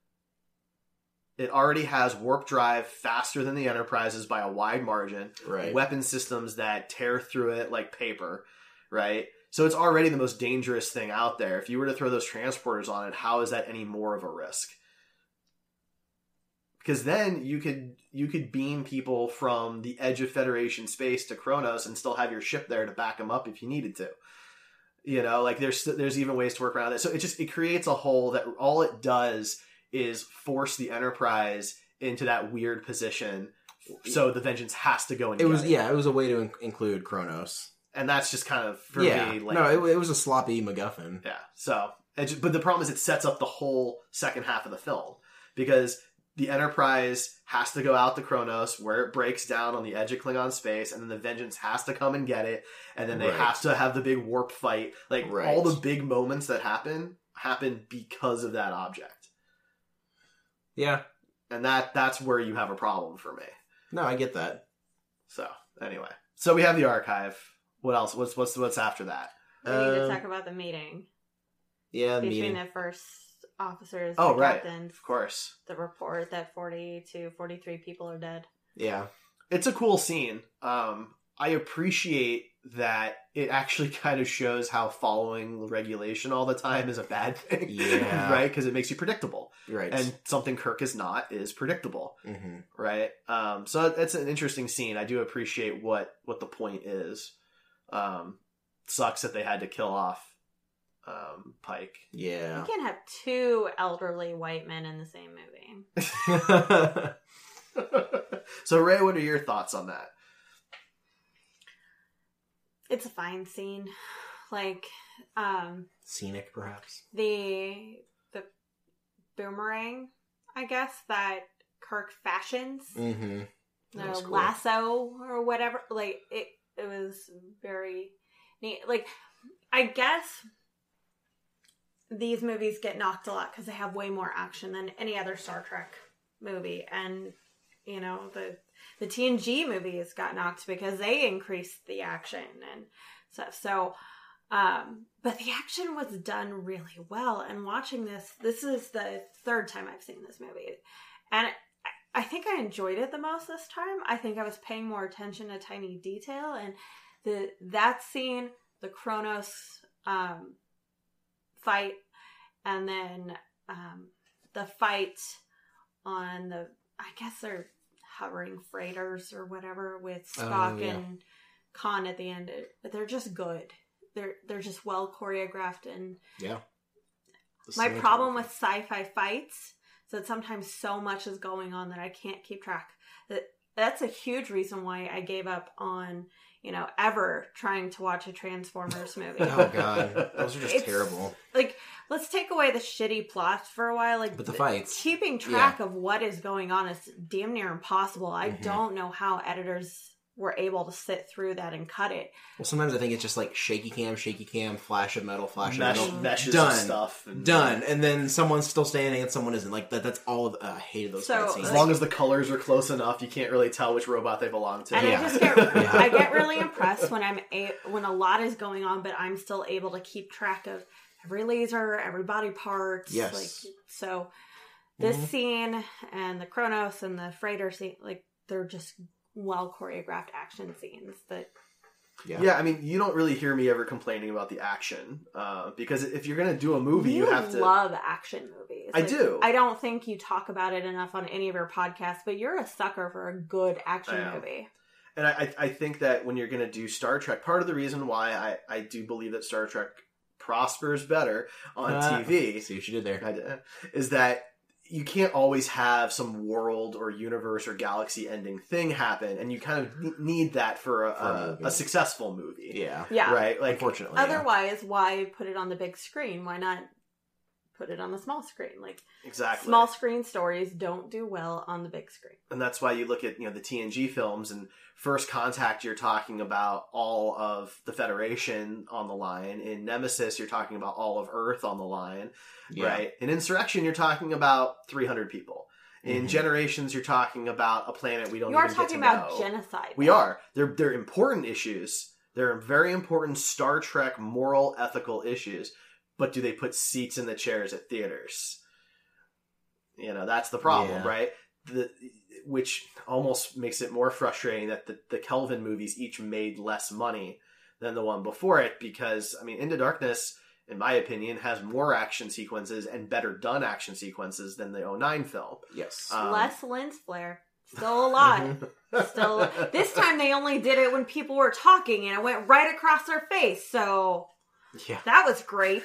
It already has warp drive faster than the Enterprises by a wide margin. Right. Weapon systems that tear through it like paper, right? So it's already the most dangerous thing out there. If you were to throw those transporters on it, how is that any more of a risk? Because then you could you could beam people from the edge of Federation space to Kronos and still have your ship there to back them up if you needed to. You know, like there's there's even ways to work around it. So it just it creates a hole that all it does is force the Enterprise into that weird position. So the Vengeance has to go and It get was it. yeah, it was a way to in- include Kronos. And that's just kind of for yeah, me. Like, no, it, it was a sloppy MacGuffin. yeah. So, it just, but the problem is it sets up the whole second half of the film because the Enterprise has to go out to Kronos where it breaks down on the edge of Klingon space, and then the Vengeance has to come and get it, and then they Right. have to have the big warp fight. Like Right. all the big moments that happen happen because of that object, Yeah, and that that's where you have a problem for me. no, I get that. So anyway, so we have the archive. What else? What's what's what's after that? We need to Uh, talk about the meeting Yeah, the between meeting. the first officers, Oh, the right. captains, Of course. the report that forty to forty-three people are dead. Yeah, It's a cool scene. Um, I appreciate that it actually kind of shows how following regulation all the time is a bad thing. Yeah. Right? Because it makes you predictable. right. And something Kirk is not is predictable. hmm Right? Um, so it's an interesting scene. I do appreciate what, what the point is. Um, sucks that they had to kill off um, Pike. Yeah. You can't have two elderly white men in the same movie. So, Ray, what are your thoughts on that? It's a fine scene. Like, um, Scenic, perhaps. the the boomerang, I guess, that Kirk fashions, Mm-hmm. That was the cool. lasso or whatever. Like it, it was very neat. Like, I guess these movies get knocked a lot because they have way more action than any other Star Trek movie, and you know the the T N G movies got knocked because they increased the action and stuff. So. Um, but the action was done really well. And watching this, this is the third time I've seen this movie. And I, I think I enjoyed it the most this time. I think I was paying more attention to tiny detail. And the that scene, the Kronos um, fight, and then um, the fight on the, I guess they're hovering freighters or whatever with Spock Oh, yeah. and Khan at the end. But they're just good. They're they're just well choreographed, and Yeah. my problem with sci-fi fights is that sometimes so much is going on that I can't keep track. That that's a huge reason why I gave up on you know ever trying to watch a Transformers movie. Oh god, those are just It's- terrible. Like, let's take away the shitty plots for a while. Like, But the fights. keeping track of what is going on is damn near impossible. I Mhm. don't know how editors were able to sit through that and cut it. Well, sometimes I think it's just like shaky cam, shaky cam, flash of metal, flash Mesh, of metal, meshes Done. and stuff. And, done, and then someone's still standing and someone isn't. Like that. That's all. Of, uh, I hated those So, fight scenes. As long as the colors are close enough, you can't really tell which robot they belong to. And Yeah. I just get Yeah. I get really impressed when I'm a, when a lot is going on, but I'm still able to keep track of every laser, every body part. Yes. Like, so this Mhm. scene and the Kronos and the freighter scene, like they're just well choreographed action scenes that yeah. Yeah, I mean, you don't really hear me ever complaining about the action uh, because if you're going to do a movie, you, you have to. love action movies. I Like, do. I don't think you talk about it enough on any of your podcasts, but you're a sucker for a good action I am. movie. And I, I I think that when you're going to do Star Trek, part of the reason why I, I do believe that Star Trek prospers better on Uh, T V See what you did there. I did, is that you can't always have some world or universe or galaxy ending thing happen, and you kind of n- need that for a, For a a, movie. a successful movie. Yeah. Yeah. Right? Like, Unfortunately. yeah. Otherwise, why put it on the big screen? Why not put it on the small screen. Like, Exactly. small screen stories don't do well on the big screen. And that's why you look at, you know, the T N G films, and First Contact, you're talking about all of the Federation on the line. In Nemesis, you're talking about all of Earth on the line, Yeah. right? In Insurrection, you're talking about three hundred people. In Mhm. Generations, you're talking about a planet we don't You are even talking get to about know. genocide. We though. are. They're they're important issues. They're very important Star Trek moral, ethical issues. But do they put seats in the chairs at theaters? You know, that's the problem, Yeah. right? The, which almost makes it more frustrating that the, the Kelvin movies each made less money than the one before it, because, I mean, Into Darkness, in my opinion, has more action sequences and better done action sequences than the oh nine film. Yes. Um, Less lens flare. Still a lot. Still, this time they only did it when people were talking and it went right across their face. So yeah. that was great.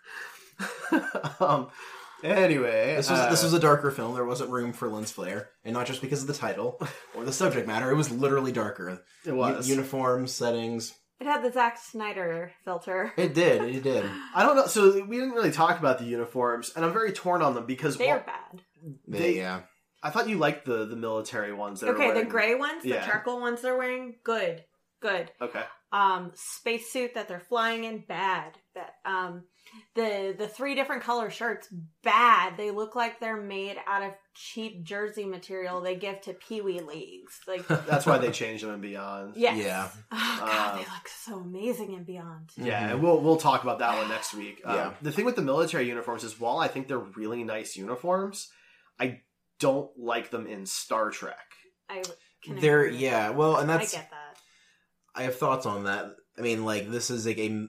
um, anyway, This was uh, this was a darker film. There wasn't room for lens flare, and not just because of the title or the subject matter. It was literally darker. it was. U- uniforms, settings. It had the Zack Snyder filter. It did. It did. I don't know. So we didn't really talk about the uniforms, and I'm very torn on them because They wha- are bad. They- yeah. I thought you liked the the military ones. That are Okay, the wearing- gray ones, the Yeah. charcoal ones they're wearing, good. Good. Okay. Um, spacesuit that they're flying in, bad. Bad. Um, the the three different color shirts, bad. They look like they're made out of cheap jersey material they give to Pee-wee leagues. Like, That's why they changed them and beyond. yes. Yeah. Oh god, Uh, they look so amazing and beyond. Yeah, Mhm. and we'll we'll talk about that one next week. Um, Yeah. The thing with the military uniforms is, while I think they're really nice uniforms, I don't like them in Star Trek. I can There, agree with yeah. that. Well, and I that's get that. I have thoughts on that. I mean, like, this is like a,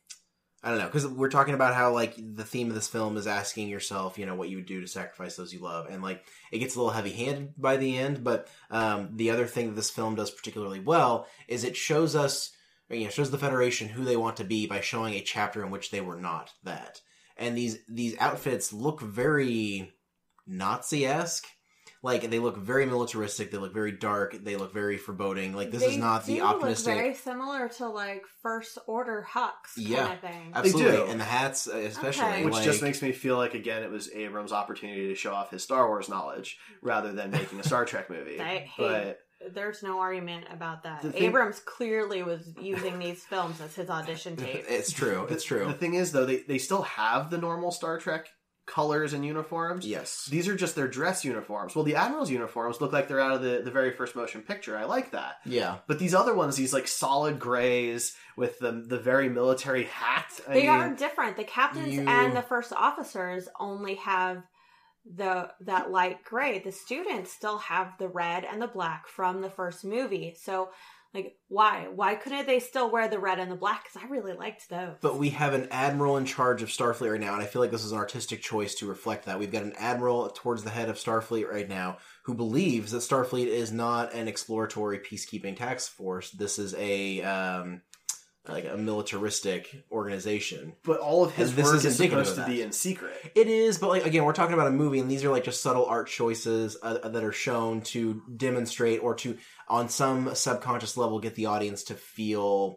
I don't know, because we're talking about how, like, the theme of this film is asking yourself, you know, what you would do to sacrifice those you love. And, like, it gets a little heavy-handed by the end, but um, the other thing that this film does particularly well is it shows us, or, you know, shows the Federation who they want to be by showing a chapter in which they were not that. And these, these outfits look very Nazi-esque. Like, they look very militaristic, they look very dark, they look very foreboding. Like, this They is not the do optimistic... Look very similar to like First Order Hux kind Yeah. of thing. Absolutely, do. and the hats, uh, especially. Okay. Which like, just makes me feel like, again, it was Abrams' opportunity to show off his Star Wars knowledge rather than making a Star Trek movie. I- hey, but There's no argument about that. The thing- Abrams clearly was using these films as his audition tape. it's true. It's true. the thing is, though, they, they still have the normal Star Trek colors and uniforms. Yes. These are just their dress uniforms. Well, the Admiral's uniforms look like they're out of the, the very first motion picture. I like that. Yeah. But these other ones, these like solid grays with the the very military hat. I They mean, are different. The captains You- and the first officers only have the that light gray. The students still have the red and the black from the first movie. So, like, why? Why couldn't they still wear the red and the black? Because I really liked those. But we have an admiral in charge of Starfleet right now, and I feel like this is an artistic choice to reflect that. We've got an admiral towards the head of Starfleet right now who believes that Starfleet is not an exploratory peacekeeping task force. This is a um, like a militaristic organization. But all of his And this work is is indicative supposed of to be that. in secret. It is, but like again, we're talking about a movie, and these are like just subtle art choices uh, that are shown to demonstrate or to, on some subconscious level, get the audience to feel.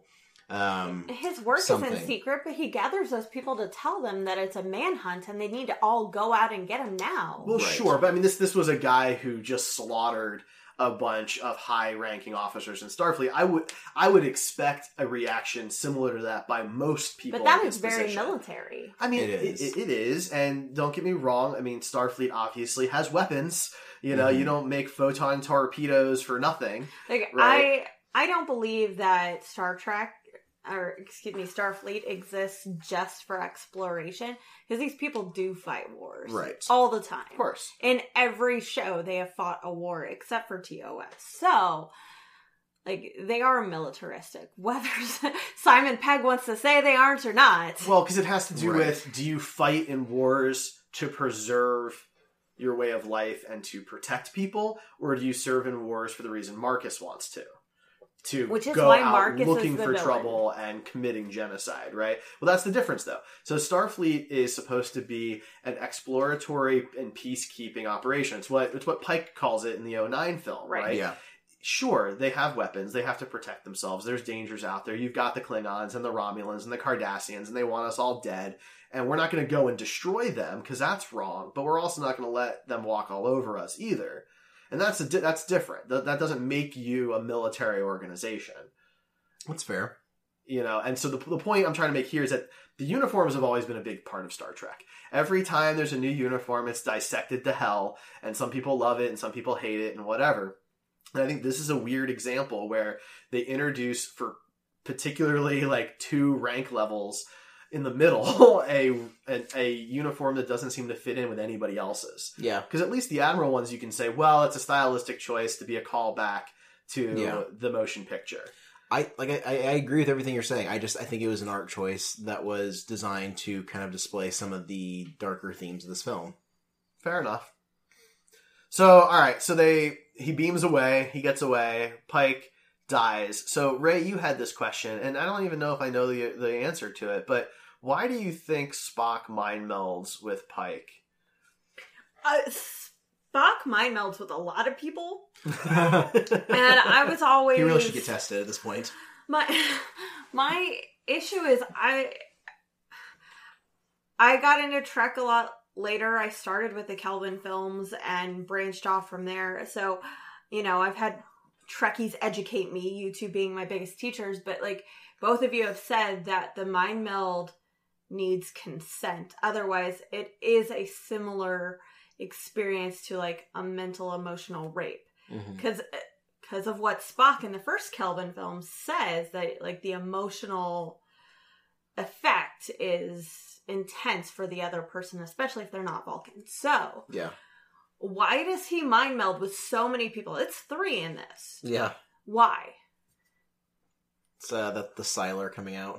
Um, His work is something. in secret, but he gathers those people to tell them that it's a manhunt and they need to all go out and get him now. Well, Right. sure, but I mean, this this was a guy who just slaughtered a bunch of high-ranking officers in Starfleet. I would I would expect a reaction similar to that by most people. but that in is his very position. military. I mean, It it is. It, it is, and don't get me wrong. I mean, Starfleet obviously has weapons. You know, Mhm. you don't make photon torpedoes for nothing. Like, Right. I I don't believe that Star Trek or excuse me, Starfleet exists just for exploration because these people do fight wars Right. all the time. Of course, In every show, they have fought a war except for T O S. So, like, they are militaristic. Whether Simon Pegg wants to say they aren't or not. well, because it has to do Right. with: do you fight in wars to preserve your way of life and to protect people, or do you serve in wars for the reason Marcus wants to? To Which is go why out Marcus is looking the for villain. trouble and committing genocide, right? Well, that's the difference, though. So Starfleet is supposed to be an exploratory and peacekeeping operation. It's what it's what Pike calls it in the oh nine film, Right. right? yeah. sure, they have weapons. They have to protect themselves. There's dangers out there. You've got the Klingons and the Romulans and the Cardassians, and they want us all dead. And we're not going to go and destroy them because that's wrong. But we're also not going to let them walk all over us either. And that's a di- that's different. That, that doesn't make you a military organization. That's fair. You know, and so the, the point I'm trying to make here is that the uniforms have always been a big part of Star Trek. Every time there's a new uniform, it's dissected to hell, and some people love it and some people hate it and whatever. And I think this is a weird example where they introduce, for particularly like two rank levels in the middle, a, a a uniform that doesn't seem to fit in with anybody else's. Yeah. Because at least the Admiral ones, you can say, well, it's a stylistic choice to be a callback to Yeah. the motion picture. I like I, I agree with everything you're saying. I just I think it was an art choice that was designed to kind of display some of the darker themes of this film. Fair enough. So, all right. So they he beams away. He gets away. Pike dies. So, Ray, you had this question, and I don't even know if I know the the answer to it. But why do you think Spock mind melds with Pike? Uh, Spock mind melds with a lot of people, and I was always He really should get tested at this point. my my issue is I I got into Trek a lot later. I started with the Kelvin films and branched off from there. So, you know, I've had Trekkies educate me, you two being my biggest teachers, but like both of you have said that the mind meld needs consent. Otherwise, it is a similar experience to like a mental emotional rape. Because mm-hmm. because of what Spock in the first Kelvin film says, that like the emotional effect is intense for the other person, especially if they're not Vulcan. So yeah, why does he mind meld with so many people? It's three in this. Yeah. Why? It's uh, that the Siler coming out.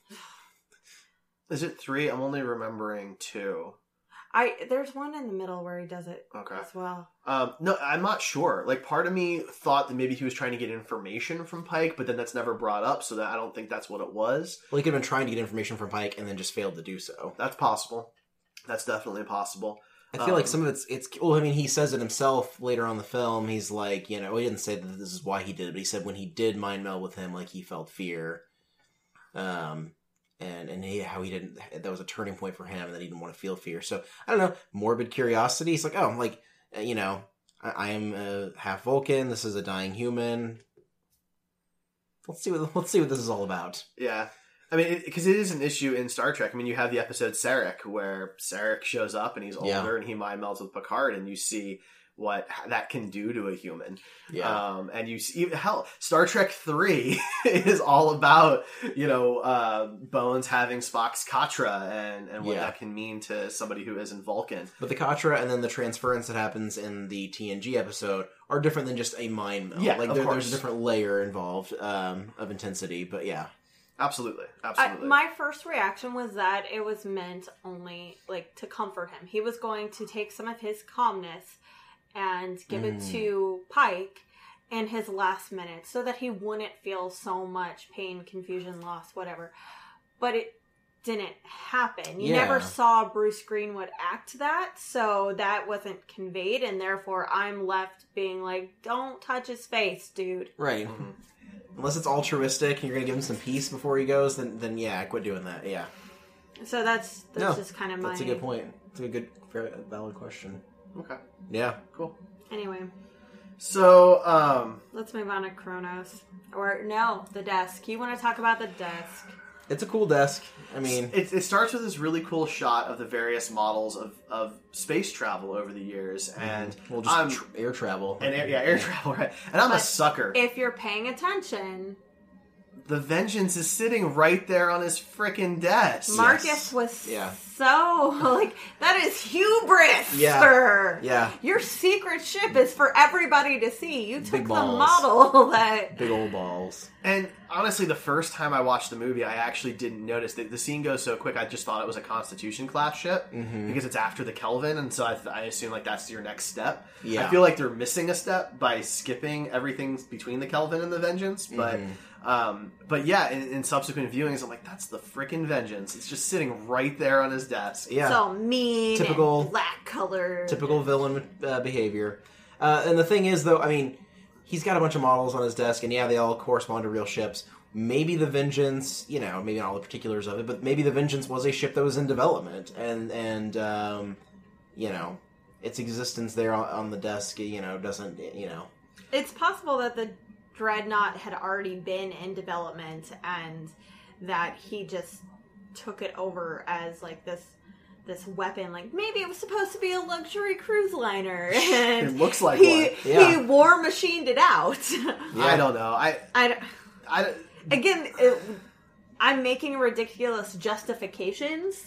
Is it three? I'm only remembering two. I there's one in the middle where he does it Okay. as well. Um, no, I'm not sure. Like, part of me thought that maybe he was trying to get information from Pike, but then that's never brought up, so that I don't think that's what it was. Well, he could have been trying to get information from Pike and then just failed to do so. That's possible. That's definitely possible. I feel um, like some of it's it's. Well, I mean, he says it himself later on in the film. He's like, you know, well, he didn't say that this is why he did it, but he said when he did mind meld with him, like he felt fear. Um. And and he, how he didn't, that was a turning point for him, and that he didn't want to feel fear. So, I don't know, morbid curiosity. He's like, oh, like, you know, I, I am a half Vulcan, this is a dying human. Let's see what let's see what this is all about. Yeah. I mean, because it, it is an issue in Star Trek. I mean, you have the episode Sarek, where Sarek shows up, and he's older, yeah. and he mind melds with Picard, and you see what that can do to a human. Yeah. Um, and you see, hell, Star Trek three is all about, you know, uh, Bones having Spock's Katra and, and what yeah. that can mean to somebody who isn't Vulcan. But the Katra and then the transference that happens in the T N G episode are different than just a mind meld. Yeah, like of there, course. There's a different layer involved um, of intensity, but yeah. Absolutely. Absolutely. I, my first reaction was that it was meant only, like, to comfort him. He was going to take some of his calmness and give mm. it to Pike in his last minute so that he wouldn't feel so much pain, confusion, loss, whatever. But it didn't happen. You yeah. never saw Bruce Greenwood act that, so that wasn't conveyed, and therefore I'm left being like, don't touch his face, dude. Right. Mm-hmm. Unless it's altruistic and you're going to give him some peace before he goes, then, then yeah, quit doing that, yeah. So that's, that's no, just kind of my... That's a good point. It's a good, very valid question. Okay. Yeah. Cool. Anyway. So, um... let's move on to Kronos. Or, no, the desk. You want to talk about the desk. It's a cool desk. I mean... It, it starts with this really cool shot of the various models of, of space travel over the years, and... Well, just um, tr- air travel. And air, yeah, air travel, right. And I'm but a sucker. If you're paying attention... The Vengeance is sitting right there on his frickin' desk. Marcus yes. was yeah. so, like, that is hubris, yeah. sir. Yeah. Your secret ship is for everybody to see. You took Big the balls. model that... Big old balls. And honestly, the first time I watched the movie, I actually didn't notice. The, the scene goes so quick, I just thought it was a Constitution class ship. Mm-hmm. Because it's after the Kelvin, and so I, I assume, like, that's your next step. Yeah. I feel like they're missing a step by skipping everything between the Kelvin and the Vengeance, but... Mm-hmm. Um, but yeah, in, in subsequent viewings, I'm like, that's the frickin' Vengeance. It's just sitting right there on his desk. Yeah. So mean Typical, and black color. Typical villain uh, behavior. Uh, and the thing is, though, I mean, he's got a bunch of models on his desk, and yeah, they all correspond to real ships. Maybe the Vengeance, you know, maybe not all the particulars of it, but maybe the Vengeance was a ship that was in development, and, and um, you know, its existence there on, on the desk, you know, doesn't, you know. It's possible that the Dreadnought had already been in development, and that he just took it over as, like, this this weapon. Like, maybe it was supposed to be a luxury cruise liner, and it looks like he, one. Yeah. he war machined it out. Yeah. I don't know. I, I don't... I, Again, it, I'm making ridiculous justifications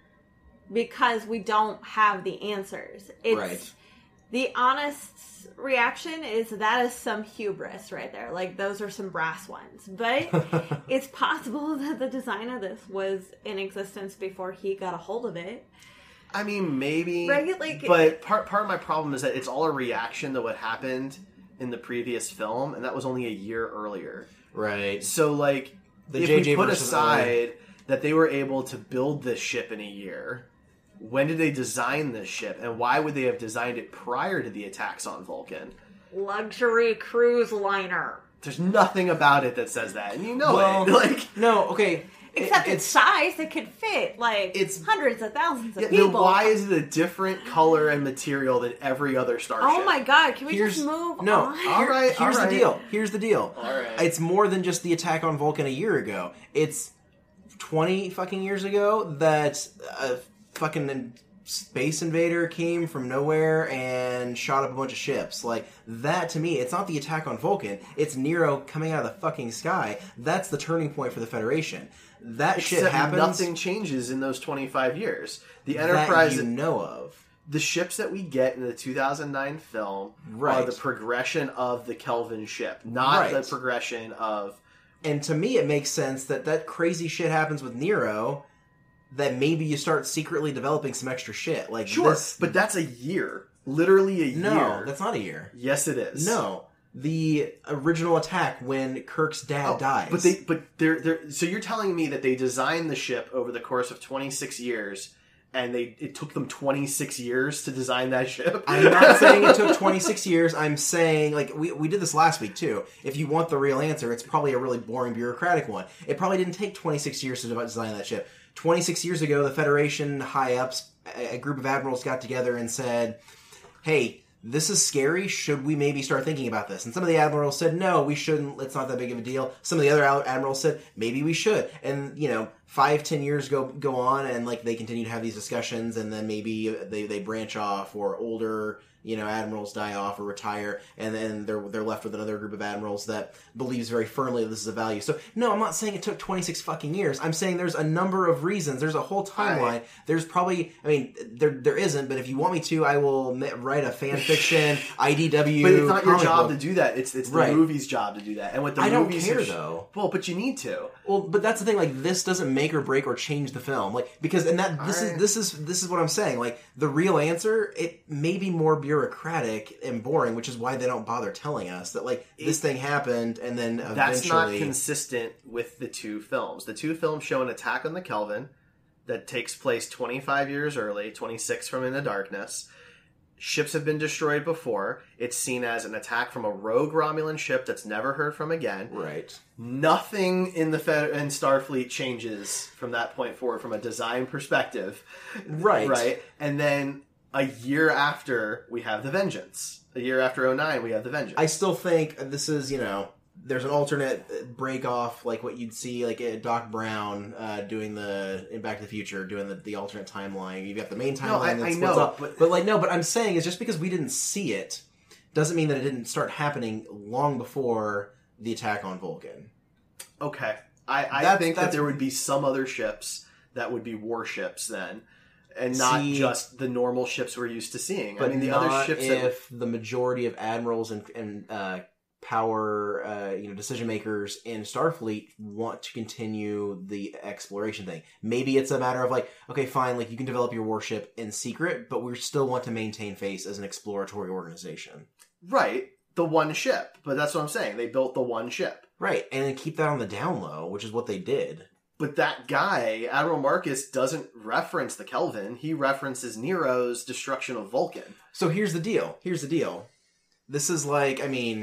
because we don't have the answers. It's, Right. The honest reaction is that is some hubris right there. Like, those are some brass ones. But it's possible that the design of this was in existence before he got a hold of it. I mean, maybe. Right, like- but part part of my problem is that it's all a reaction to what happened in the previous film, and that was only a year earlier. Right. So, like, The if J J we put versus aside that they were able to build this ship in a year, when did they design this ship, and why would they have designed it prior to the attacks on Vulcan? Luxury cruise liner. There's nothing about it that says that, and you know Well, it. Like, no, okay. Except it, its size, it could fit, like, It's- hundreds of thousands of yeah, people. then why is it a different color and material than every other starship? Oh my god, can we Here's just move no. on? All Here- right, here's all right. the deal. Here's the deal. All right. It's more than just the attack on Vulcan a year ago. It's twenty fucking years ago that a fucking space invader came from nowhere and shot up a bunch of ships. Like, that to me, it's not the attack on Vulcan. It's Nero coming out of the fucking sky. That's the turning point for the Federation. That shit Except happens. nothing changes in those twenty-five years. The that Enterprise, you know of. the ships that we get in the two thousand nine film Right. are the progression of the Kelvin ship, not Right. the progression of... And to me, it makes sense that that crazy shit happens with Nero, that maybe you start secretly developing some extra shit. Like, Sure, this... but that's a year. Literally a No, year. that's not a year. Yes, it is. No. The original attack when Kirk's dad Oh, dies. But they, but they're, they're, so you're telling me that they designed the ship over the course of twenty-six years, and they it took them twenty-six years to design that ship? I'm not saying it took twenty-six years. I'm saying, like, we, we did this last week, too. If you want the real answer, it's probably a really boring bureaucratic one. It probably didn't take twenty-six years to design that ship. twenty-six years ago, the Federation high-ups, a a group of admirals got together and said, hey, this is scary. Should we maybe start thinking about this? And some of the admirals said, no, we shouldn't. It's not that big of a deal. Some of the other admirals said, maybe we should. And, you know, five, ten years go go on, and, like, they continue to have these discussions, and then maybe they, they branch off, or older, you know, admirals die off or retire, and then they're they're left with another group of admirals that believes very firmly that this is a value. So, no, I'm not saying it took twenty-six fucking years. I'm saying there's a number of reasons. There's a whole timeline. Right. There's probably, I mean, there there isn't, but if you want me to, I will ma- write a fan fiction, I D W. But it's not your comic job book. to do that. It's it's the Right. movie's job to do that. And what the I don't movies care, have sh- though. Well, but you need to. Well, but that's the thing. Like, this doesn't make or break or change the film. Like, because and that this Alright. is this is this is what I'm saying. Like, the real answer, it may be more bureaucratic and boring, which is why they don't bother telling us that, like, this thing happened and then eventually. That's not consistent with the two films. The two films show an attack on the Kelvin that takes place twenty-five years early, twenty-six from In the Darkness. Ships have been destroyed before. It's seen as an attack from a rogue Romulan ship that's never heard from again. Right. Nothing in the Fed- in Starfleet changes from that point forward from a design perspective. Right. Right. And then a year after, we have the Vengeance. A year after oh nine, we have the Vengeance. I still think this is, you know, there's an alternate break off, like what you'd see, like uh, Doc Brown uh, doing the in Back to the Future, doing the, the alternate timeline. You've got the main No, I- timeline that I splits know, up. but- But like, no, but I'm saying is just because we didn't see it doesn't mean that it didn't start happening long before the attack on Vulcan. Okay. I, I That's- think that that's- there would be some other ships that would be warships then, and not See- just the normal ships we're used to seeing. But I mean, the not other ships that... if the majority of admirals and, and uh, power, uh, you know, decision makers in Starfleet want to continue the exploration thing. Maybe it's a matter of like, okay, fine, like you can develop your warship in secret, but we still want to maintain face as an exploratory organization. Right. The one ship. But that's what I'm saying. They built the one ship. Right, and then keep that on the down low, which is what they did. But that guy, Admiral Marcus, doesn't reference the Kelvin. He references Nero's destruction of Vulcan. So here's the deal. Here's the deal. This is like, I mean,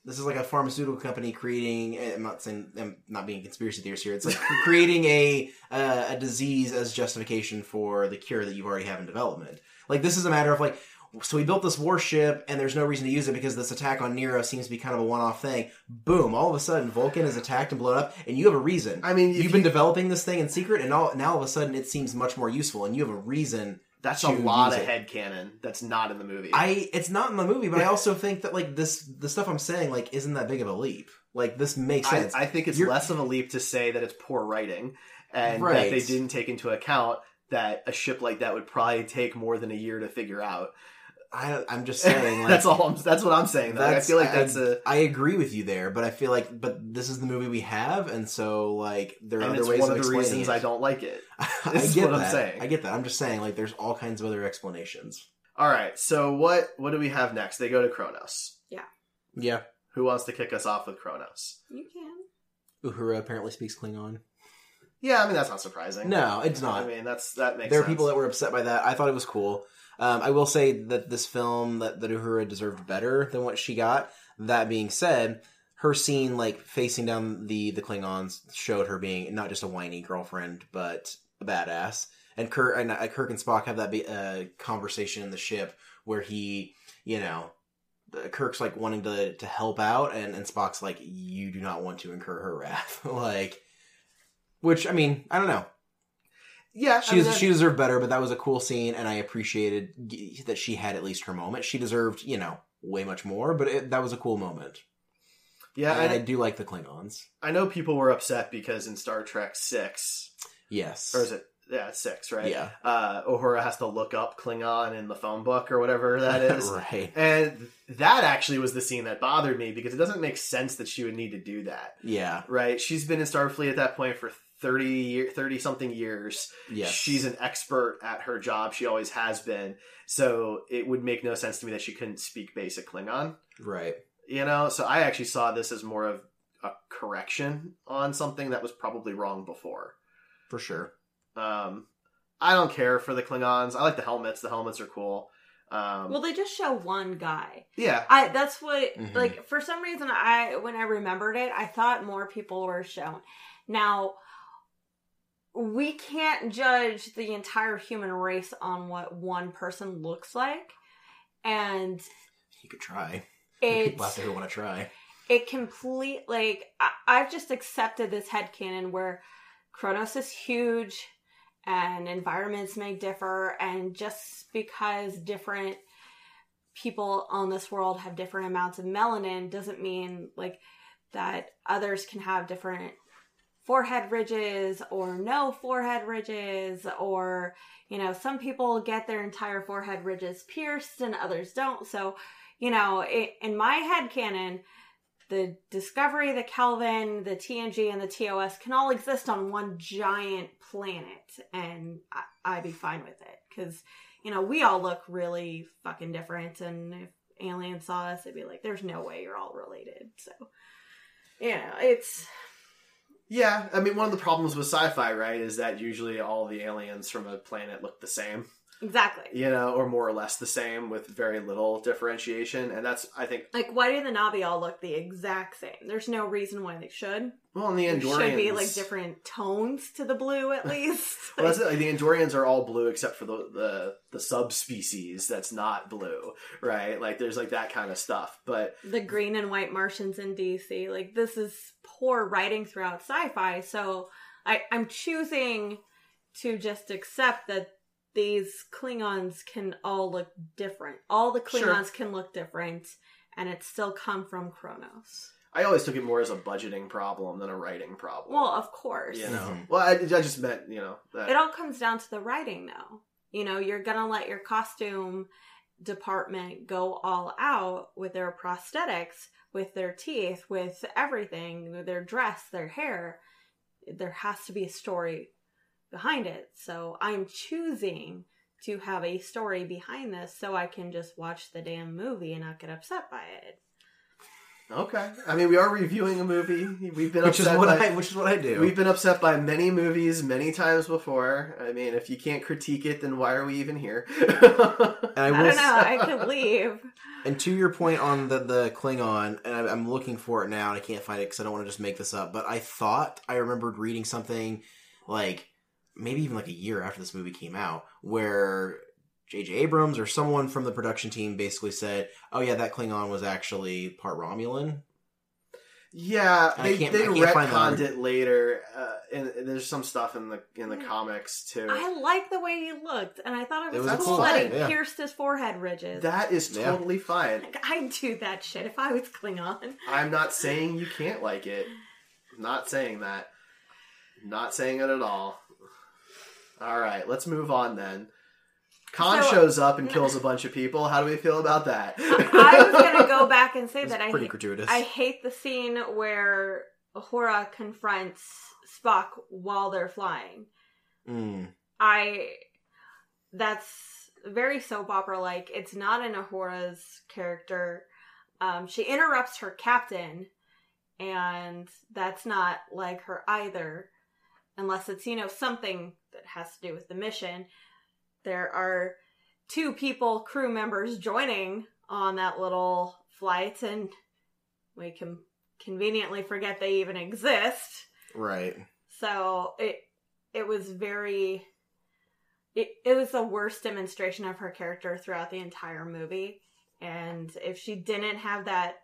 this is like a pharmaceutical company creating. I'm not saying I'm not being a conspiracy theorist here. It's like creating a uh, a disease as justification for the cure that you already have in development. Like this is a matter of like. So we built this warship, and there's no reason to use it because this attack on Nero seems to be kind of a one-off thing. Boom! All of a sudden, Vulcan is attacked and blown up, and you have a reason. I mean, you've you, been developing this thing in secret, and all, now all of a sudden it seems much more useful, and you have a reason. That's to a lot use of it. headcanon that's not in the movie. I it's not in the movie, but I also think that like this the stuff I'm saying like isn't that big of a leap. Like this makes sense. I, I think it's You're, less of a leap to say that it's poor writing, and Right. that they didn't take into account that a ship like that would probably take more than a year to figure out. I, I'm just saying. Like, that's all. I'm, that's what I'm saying. Though. Like, I feel like that's I, a. I agree with you there, but I feel like, but this is the movie we have, and so like there are And other it's ways one of of the explaining reasons it. I don't like it. I This is get what that. I'm saying. I get that. I'm just saying like there's all kinds of other explanations. All right. So what? What do we have next? They go to Kronos. Yeah, Who wants to kick us off with Kronos? You can. Uhura apparently speaks Klingon. Yeah, I mean that's not surprising. No, it's not. I mean that's that makes. There are sense. people that were upset by that. I thought it was cool. Um, I will say that this film, that, that Uhura deserved better than what she got. That being said, her scene, like, facing down the, the Klingons showed her being not just a whiny girlfriend, but a badass. And Kirk and, uh, Kirk and Spock have that be, uh, conversation in the ship where he, you know, uh, Kirk's, like, wanting to, to help out, and, and Spock's like, you do not want to incur her wrath. Like, which, I mean, I don't know. Yeah, She I mean, was, she deserved better, but that was a cool scene, and I appreciated g- that she had at least her moment. She deserved, you know, way much more, but it, that was a cool moment. yeah, and I, and do like the Klingons. I know people were upset because in Star Trek Six, Yes. or is it? Yeah, it's six, right? Yeah. Uh, Uhura has to look up Klingon in the phone book or whatever that is. Right. And that actually was the scene that bothered me because it doesn't make sense that she would need to do that, Yeah. right? She's been in Starfleet at that point for thirty, thirty something years. Yes. She's an expert at her job. She always has been. So it would make no sense to me that she couldn't speak basic Klingon, Right. you know? So I actually saw this as more of a correction on something that was probably wrong before. For sure. Um, I don't care for the Klingons. I like the helmets. The helmets are cool. Um, Well, they just show one guy. yeah. I that's what Mhm. like for some reason I when I remembered it, I thought more people were shown. Now we can't judge the entire human race on what one person looks like, and You could try. it People out there who want to try. it complete like I, I've just accepted this headcanon where Kronos is huge and environments may differ, and just because different people on this world have different amounts of melanin doesn't mean like that others can have different forehead ridges or no forehead ridges, or you know, some people get their entire forehead ridges pierced and others don't. So you know, it, in my headcanon, the Discovery, the Kelvin, the T N G, and the T O S can all exist on one giant planet, and I, I'd be fine with it. Because, you know, we all look really fucking different, and if aliens saw us, they'd be like, there's no way you're all related. So, yeah, it's... Yeah, I mean, one of the problems with sci-fi, right, is that usually all the aliens from a planet look the same. Exactly. You know, or more or less the same with very little differentiation. And that's, I think... Like, why do the Na'vi all look the exact same? There's no reason why they should. Well, and the There Andorians... should be, like, different tones to the blue, at least. Well, that's it. Like, the Andorians are all blue except for the, the, the subspecies that's not blue, right? Like, there's, like, that kind of stuff. But... The green and white Martians in D C. Like, this is poor writing throughout sci-fi, so I, I'm choosing to just accept that these Klingons can all look different. All the Klingons Sure. can look different, and it still come from Kronos. I always took it more as a budgeting problem than a writing problem. Well, of course. You know? Mhm. Well, I, I just meant, you know... That... It all comes down to the writing, though. You know, you're gonna let your costume department go all out with their prosthetics, with their teeth, with everything, with their dress, their hair. There has to be a story behind it. So I'm choosing to have a story behind this so I can just watch the damn movie and not get upset by it. Okay. I mean, we are reviewing a movie. We've been Which is upset what by, I which is what I do. We've been upset by many movies many times before. I mean, if you can't critique it, then why are we even here? And I, I will don't know. I could leave. And to your point on the, the Klingon, and I, I'm looking for it now, and I can't find it because I don't want to just make this up, but I thought I remembered reading something, like, maybe even like a year after this movie came out, where J J Abrams or someone from the production team basically said, oh yeah, that Klingon was actually part Romulan. Yeah, I they, can't- they I can't find retconned the- it later, uh, and there's some stuff in the in the comics, too. I like the way he looked, and I thought it was, It was cool cool, that he yeah. pierced his forehead ridges. That is Yeah. totally fine. Like, I'd do that shit if I was Klingon. I'm not saying you can't like it. Not saying that. Not saying it at all. Alright, let's move on then. Khan So- shows up and kills a bunch of people. How do we feel about that? I was gonna go back and say It's that I pretty hate, gratuitous. I hate the scene where Uhura confronts Spock while they're flying. Mm. I that's very soap opera like. It's not in Uhura's character. Um, she interrupts her captain, and that's not like her either, unless it's, you know, something that has to do with the mission. There are two people, crew members, joining on that little flight, and we can conveniently forget they even exist. Right. So it it was very it, it was the worst demonstration of her character throughout the entire movie. And if she didn't have that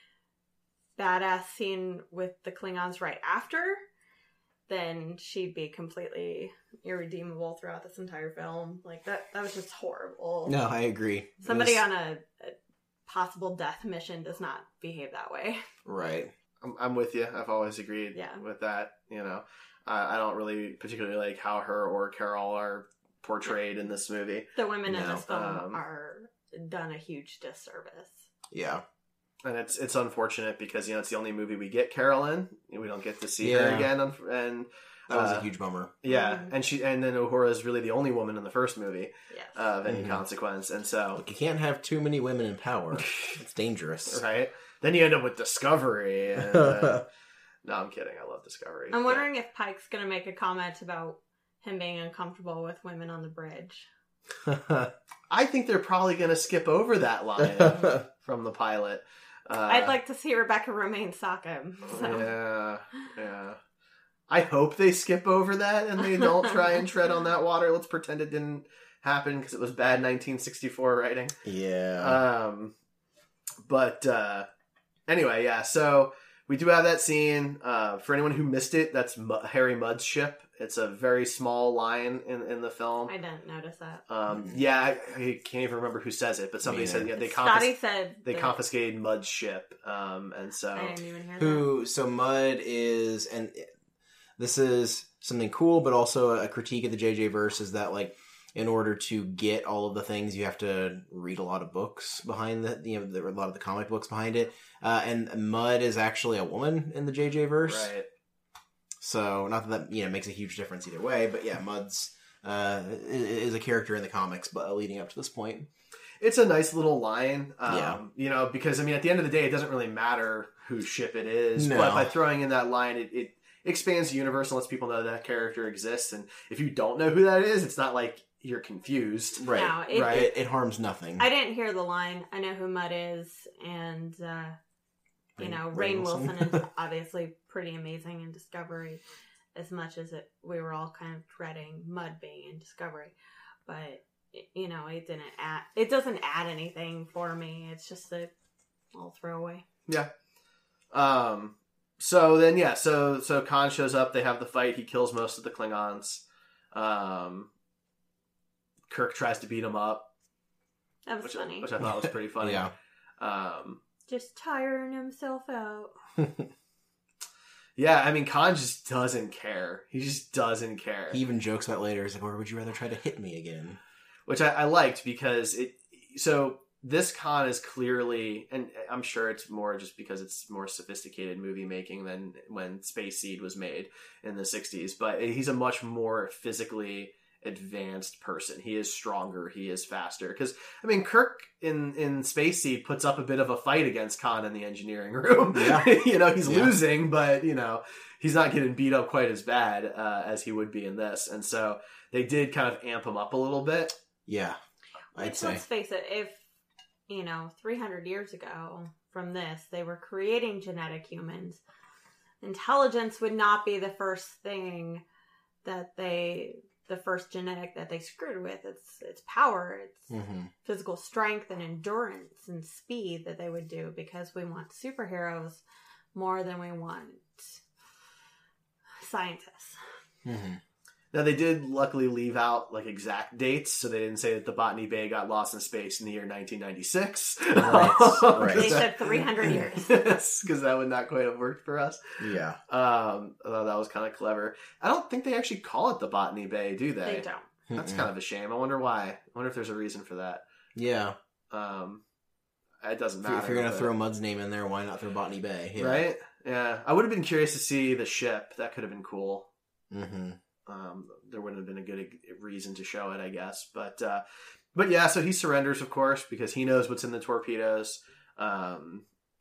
badass scene with the Klingons right after, then she'd be completely irredeemable throughout this entire film. Like that that was just horrible. No, I agree. Somebody It was- on a, a possible death mission does not behave that way. Right. I'm, I'm with you. I've always agreed Yeah. with that. You know, I, I don't really particularly like how her or Carol are portrayed in this movie. The women in No, this film um, are done a huge disservice. Yeah. And it's it's unfortunate because, you know, it's the only movie we get Carol in. We don't get to see her Yeah. again. And That was uh, a huge bummer. yeah, Mhm. and she and then Uhura is really the only woman in the first movie Yes. uh, of any Mhm. consequence. And so, Look, you can't have too many women in power. It's dangerous. right? Then you end up with Discovery. And, uh, no, I'm kidding. I love Discovery. I'm wondering if Pike's going to make a comment about him being uncomfortable with women on the bridge. I think they're probably going to skip over that line from the pilot. Uh, I'd like to see Rebecca Romaine sock him. So. Yeah, yeah. I hope they skip over that and they don't try and tread on that water. Let's pretend it didn't happen because it was bad nineteen sixty-four writing. yeah. Um, but uh, anyway, yeah. So we do have that scene. Uh, for anyone who missed it, that's M- Harry Mudd's ship. It's a very small line in, in the film. I didn't notice that. Um, yeah, I, I can't even remember who says it, but somebody Me said neither. yeah, they Scotty confis- said they that- confiscated Mudd's ship, um, and so I didn't even hear that. Who, so Mud is, and this is something cool, but also a critique of the J J verse is that, like, in order to get all of the things, you have to read a lot of books behind the, you know, there are a lot of the comic books behind it. Uh, and Mud is actually a woman in the J J verse. right. So, not that that, you know, makes a huge difference either way, but yeah, Mud's, uh, is a character in the comics, but leading up to this point. It's a nice little line, um, Yeah. you know, because I mean, at the end of the day, it doesn't really matter whose ship it is, No. but by throwing in that line, it, it expands the universe and lets people know that character exists. And if you don't know who that is, it's not like you're confused. Right. No, it- right. It, it harms nothing. I didn't hear the line. I know who Mud is, and uh, you Rainn- know, Rainn Rainn Wilson. Wilson is obviously pretty amazing in Discovery. As much as it, we were all kind of dreading Mud being in Discovery, but it, you know, it didn't add. It doesn't add anything for me. It's just a little throwaway. Yeah. Um. So then, yeah. So so Khan shows up. They have the fight. He kills most of the Klingons. Um. Kirk tries to beat him up, That was which, funny. which I thought was pretty funny. Yeah. Um. Just tiring himself out. Yeah. I mean, Khan just doesn't care. He just doesn't care. He even jokes about later, he's like, or would you rather try to hit me again? Which I, I liked because it. So this Khan is clearly, and I'm sure it's more just because it's more sophisticated movie making than when Space Seed was made in the sixties. But he's a much more physically advanced person. He is stronger. He is faster. Because, I mean, Kirk in, in Space Seed puts up a bit of a fight against Khan in the engineering room. Yeah. you know, he's Yeah. losing, but, you know, he's not getting beat up quite as bad uh, as he would be in this. And so they did kind of amp him up a little bit. Yeah, I'd Which, say. let's face it, if, you know, three hundred years ago from this, they were creating genetic humans, intelligence would not be the first thing that they, the first genetic that they screwed with. It's, it's power, it's Mm-hmm. physical strength and endurance and speed that they would do, because we want superheroes more than we want scientists. Mm-hmm. Now, they did luckily leave out, like, exact dates, so they didn't say that the Botany Bay got lost in space in the year nineteen ninety-six. Right, right. They said three hundred years. Because that would not quite have worked for us. Yeah. Um, I thought that was kind of clever. I don't think they actually call it the Botany Bay, do they? They don't. That's Mm-mm. kind of a shame. I wonder why. I wonder if there's a reason for that. Yeah. Um, it doesn't If you're, matter. if you're gonna but- throw Mud's name in there, why not throw Botany Bay? Yeah. Right? Yeah. I would have been curious to see the ship. That could have been cool. Mm-hmm. Um, there wouldn't have been a good reason to show it, I guess. But, uh, but yeah, so he surrenders, of course, because he knows what's in the torpedoes. Um,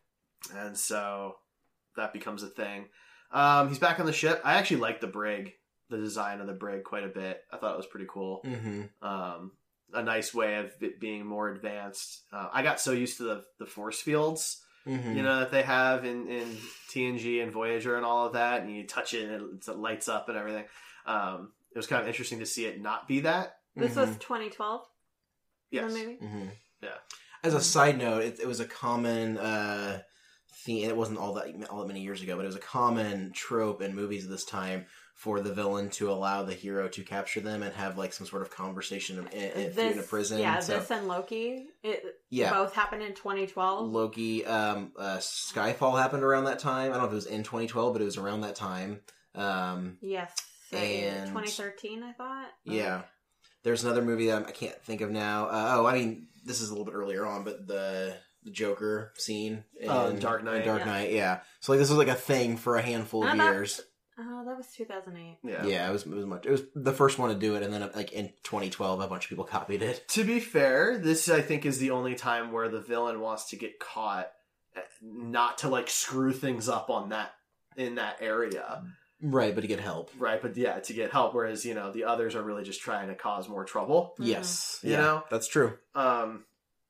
and so that becomes a thing. Um, he's back on the ship. I actually like the brig, the design of the brig quite a bit. I thought it was pretty cool. Mm-hmm. Um, a nice way of it being more advanced. Uh, I got so used to the, the force fields, Mm-hmm. you know, that they have in, in T N G and Voyager and all of that, and you touch it and it, it lights up and everything. Um, it was kind of interesting to see it not be that. This Mm-hmm. was twenty twelve. Yes. Maybe. Mm-hmm. Yeah. As a side note, it, it was a common uh, theme. It wasn't all that all that many years ago, but it was a common trope in movies of this time for the villain to allow the hero to capture them and have like some sort of conversation in, in, This, in a prison. yeah, so, this and Loki, it yeah. both happened in twenty twelve. Loki, um, uh, Skyfall happened around that time. I don't know if it was in twenty twelve, but it was around that time. Um, Yes, and- twenty thirteen, I thought. yeah. There's another movie that I'm, I can't think of now. Uh, oh, I mean, this is a little bit earlier on, but the, the Joker scene in Oh, in Dark Knight. in Dark Yeah. Knight, yeah. So like this was like a thing for a handful of And that- years. Oh, that was two thousand eight. Yeah. Yeah, it was it was much. It was the first one to do it, and then like in twenty twelve, a bunch of people copied it. To be fair, this I think is the only time where the villain wants to get caught, uh, not to like screw things up on that in that area, Right, but to get help. right? But yeah, to get help. Whereas you know the others are really just trying to cause more trouble. Mhm. Yes, You yeah, know? that's true. Um.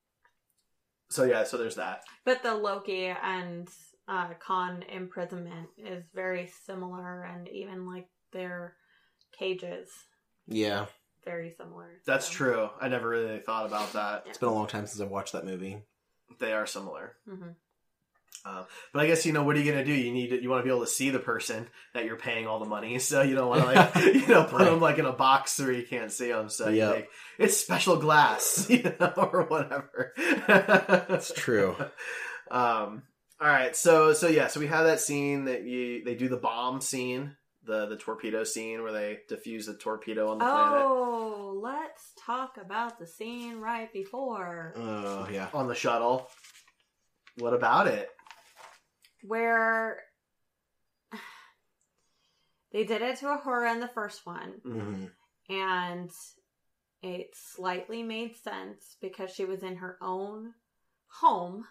So yeah, so there's that. But the Loki and uh, Khan imprisonment is very similar, and even like their cages, Yeah, very similar. That's so. true. I never really thought about that. it's been a long time since I've watched that movie. They are similar. Mm-hmm. Uh, but I guess, you know, what are you going to do? You need to, you want to be able to see the person that you're paying all the money. So you don't want to like, you know, put Right. them like in a box where you can't see them. So you Yep. like, it's special glass, you know, or whatever. That's true. Um, all right. So, so yeah, so we have that scene that you, they do the bomb scene, the, the torpedo scene where they defuse the torpedo on the planet. Oh, let's talk about the scene right before Oh yeah, On the shuttle. What about it? where they did it to Uhura in the first one, mm-hmm. and it slightly made sense because she was in her own home.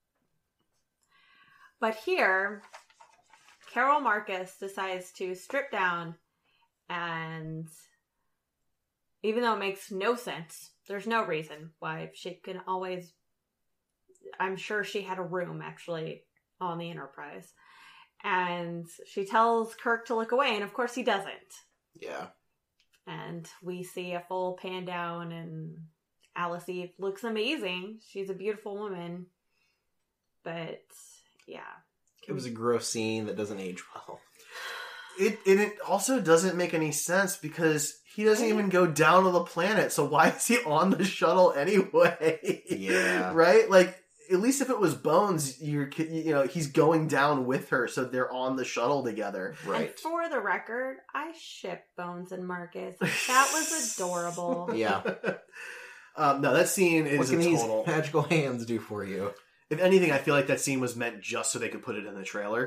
But here, Carol Marcus decides to strip down, and even though it makes no sense, there's no reason why she can always... I'm sure she had a room, actually, on the Enterprise. And she tells Kirk to look away, and of course he doesn't. yeah. And we see a full pan down, and Alice Eve looks amazing. She's a beautiful woman. But, yeah. It was a gross scene that doesn't age well. It and it also doesn't make any sense because he doesn't even go down to the planet. So why is he on the shuttle anyway? Yeah. Right? Like, at least if it was Bones, you're you know he's going down with her, so they're on the shuttle together. Right. And for the record, I ship Bones and Marcus. That was adorable. Yeah. um, no, that scene What is can a these total. magical hands do for you? If anything, I feel like that scene was meant just so they could put it in the trailer.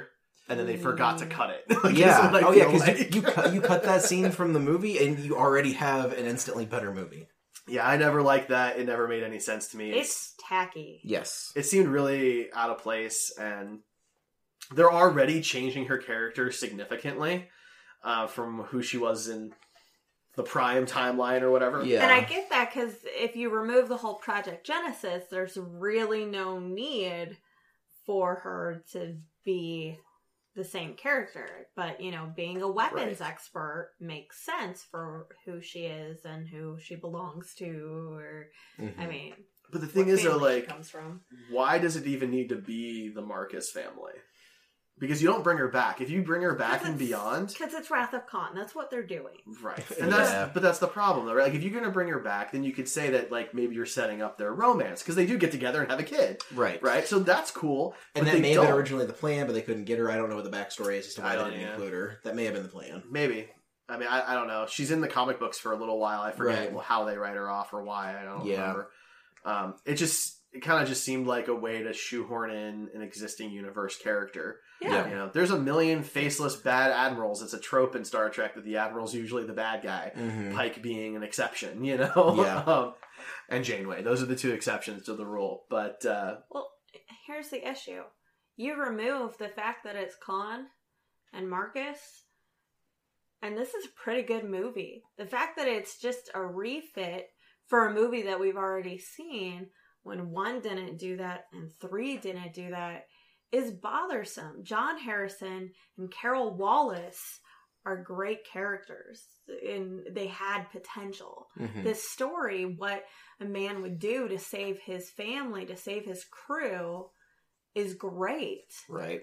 and then they forgot to cut it. Like, Yeah. that's what I Oh, yeah, feel because like. you, you, cut, you cut that scene from the movie, and you already have an instantly better movie. Yeah, I never liked that. It never made any sense to me. It's tacky. Yes. It seemed really out of place, and they're already changing her character significantly uh, from who she was in the Prime timeline or whatever. Yeah. And I get that because if you remove the whole Project Genesis, there's really no need for her to be the same character. But, you know, being a weapons Right. expert makes sense for who she is and who she belongs to. Or, Mm-hmm. I mean, But the thing what is, though, family she like, comes from. why does it even need to be the Marcus family? Because you don't bring her back. If you bring her back and beyond, Because it's Wrath of Khan. That's what they're doing. right? And that's Yeah. but that's the problem, though, right? Like, if you're gonna bring her back, then you could say that, like, maybe you're setting up their romance because they do get together and have a kid, Right. right? So that's cool. And but that they may have been don't. originally the plan, but they couldn't get her. I don't know what the backstory is as to I why they don't, didn't yeah. include her. That may have been the plan. Maybe. I mean, I, I don't know. She's in the comic books for a little while. I forget Right. how they write her off or why. I don't Yeah. remember. Um, it just it kind of just seemed like a way to shoehorn in an existing universe character. Yeah. You know, there's a million faceless bad admirals. It's a trope in Star Trek that the admiral's usually the bad guy. Mm-hmm. Pike being an exception, you know? Yeah. um, and Janeway. Those are the two exceptions to the rule. But, uh, Well, here's the issue. You remove the fact that it's Khan and Marcus, and this is a pretty good movie. The fact that it's just a refit for a movie that we've already seen, when one didn't do that and three didn't do that, is bothersome. John Harrison and Carol Wallace are great characters, and they had potential. Mm-hmm. This story, what a man would do to save his family, to save his crew, is great. Right.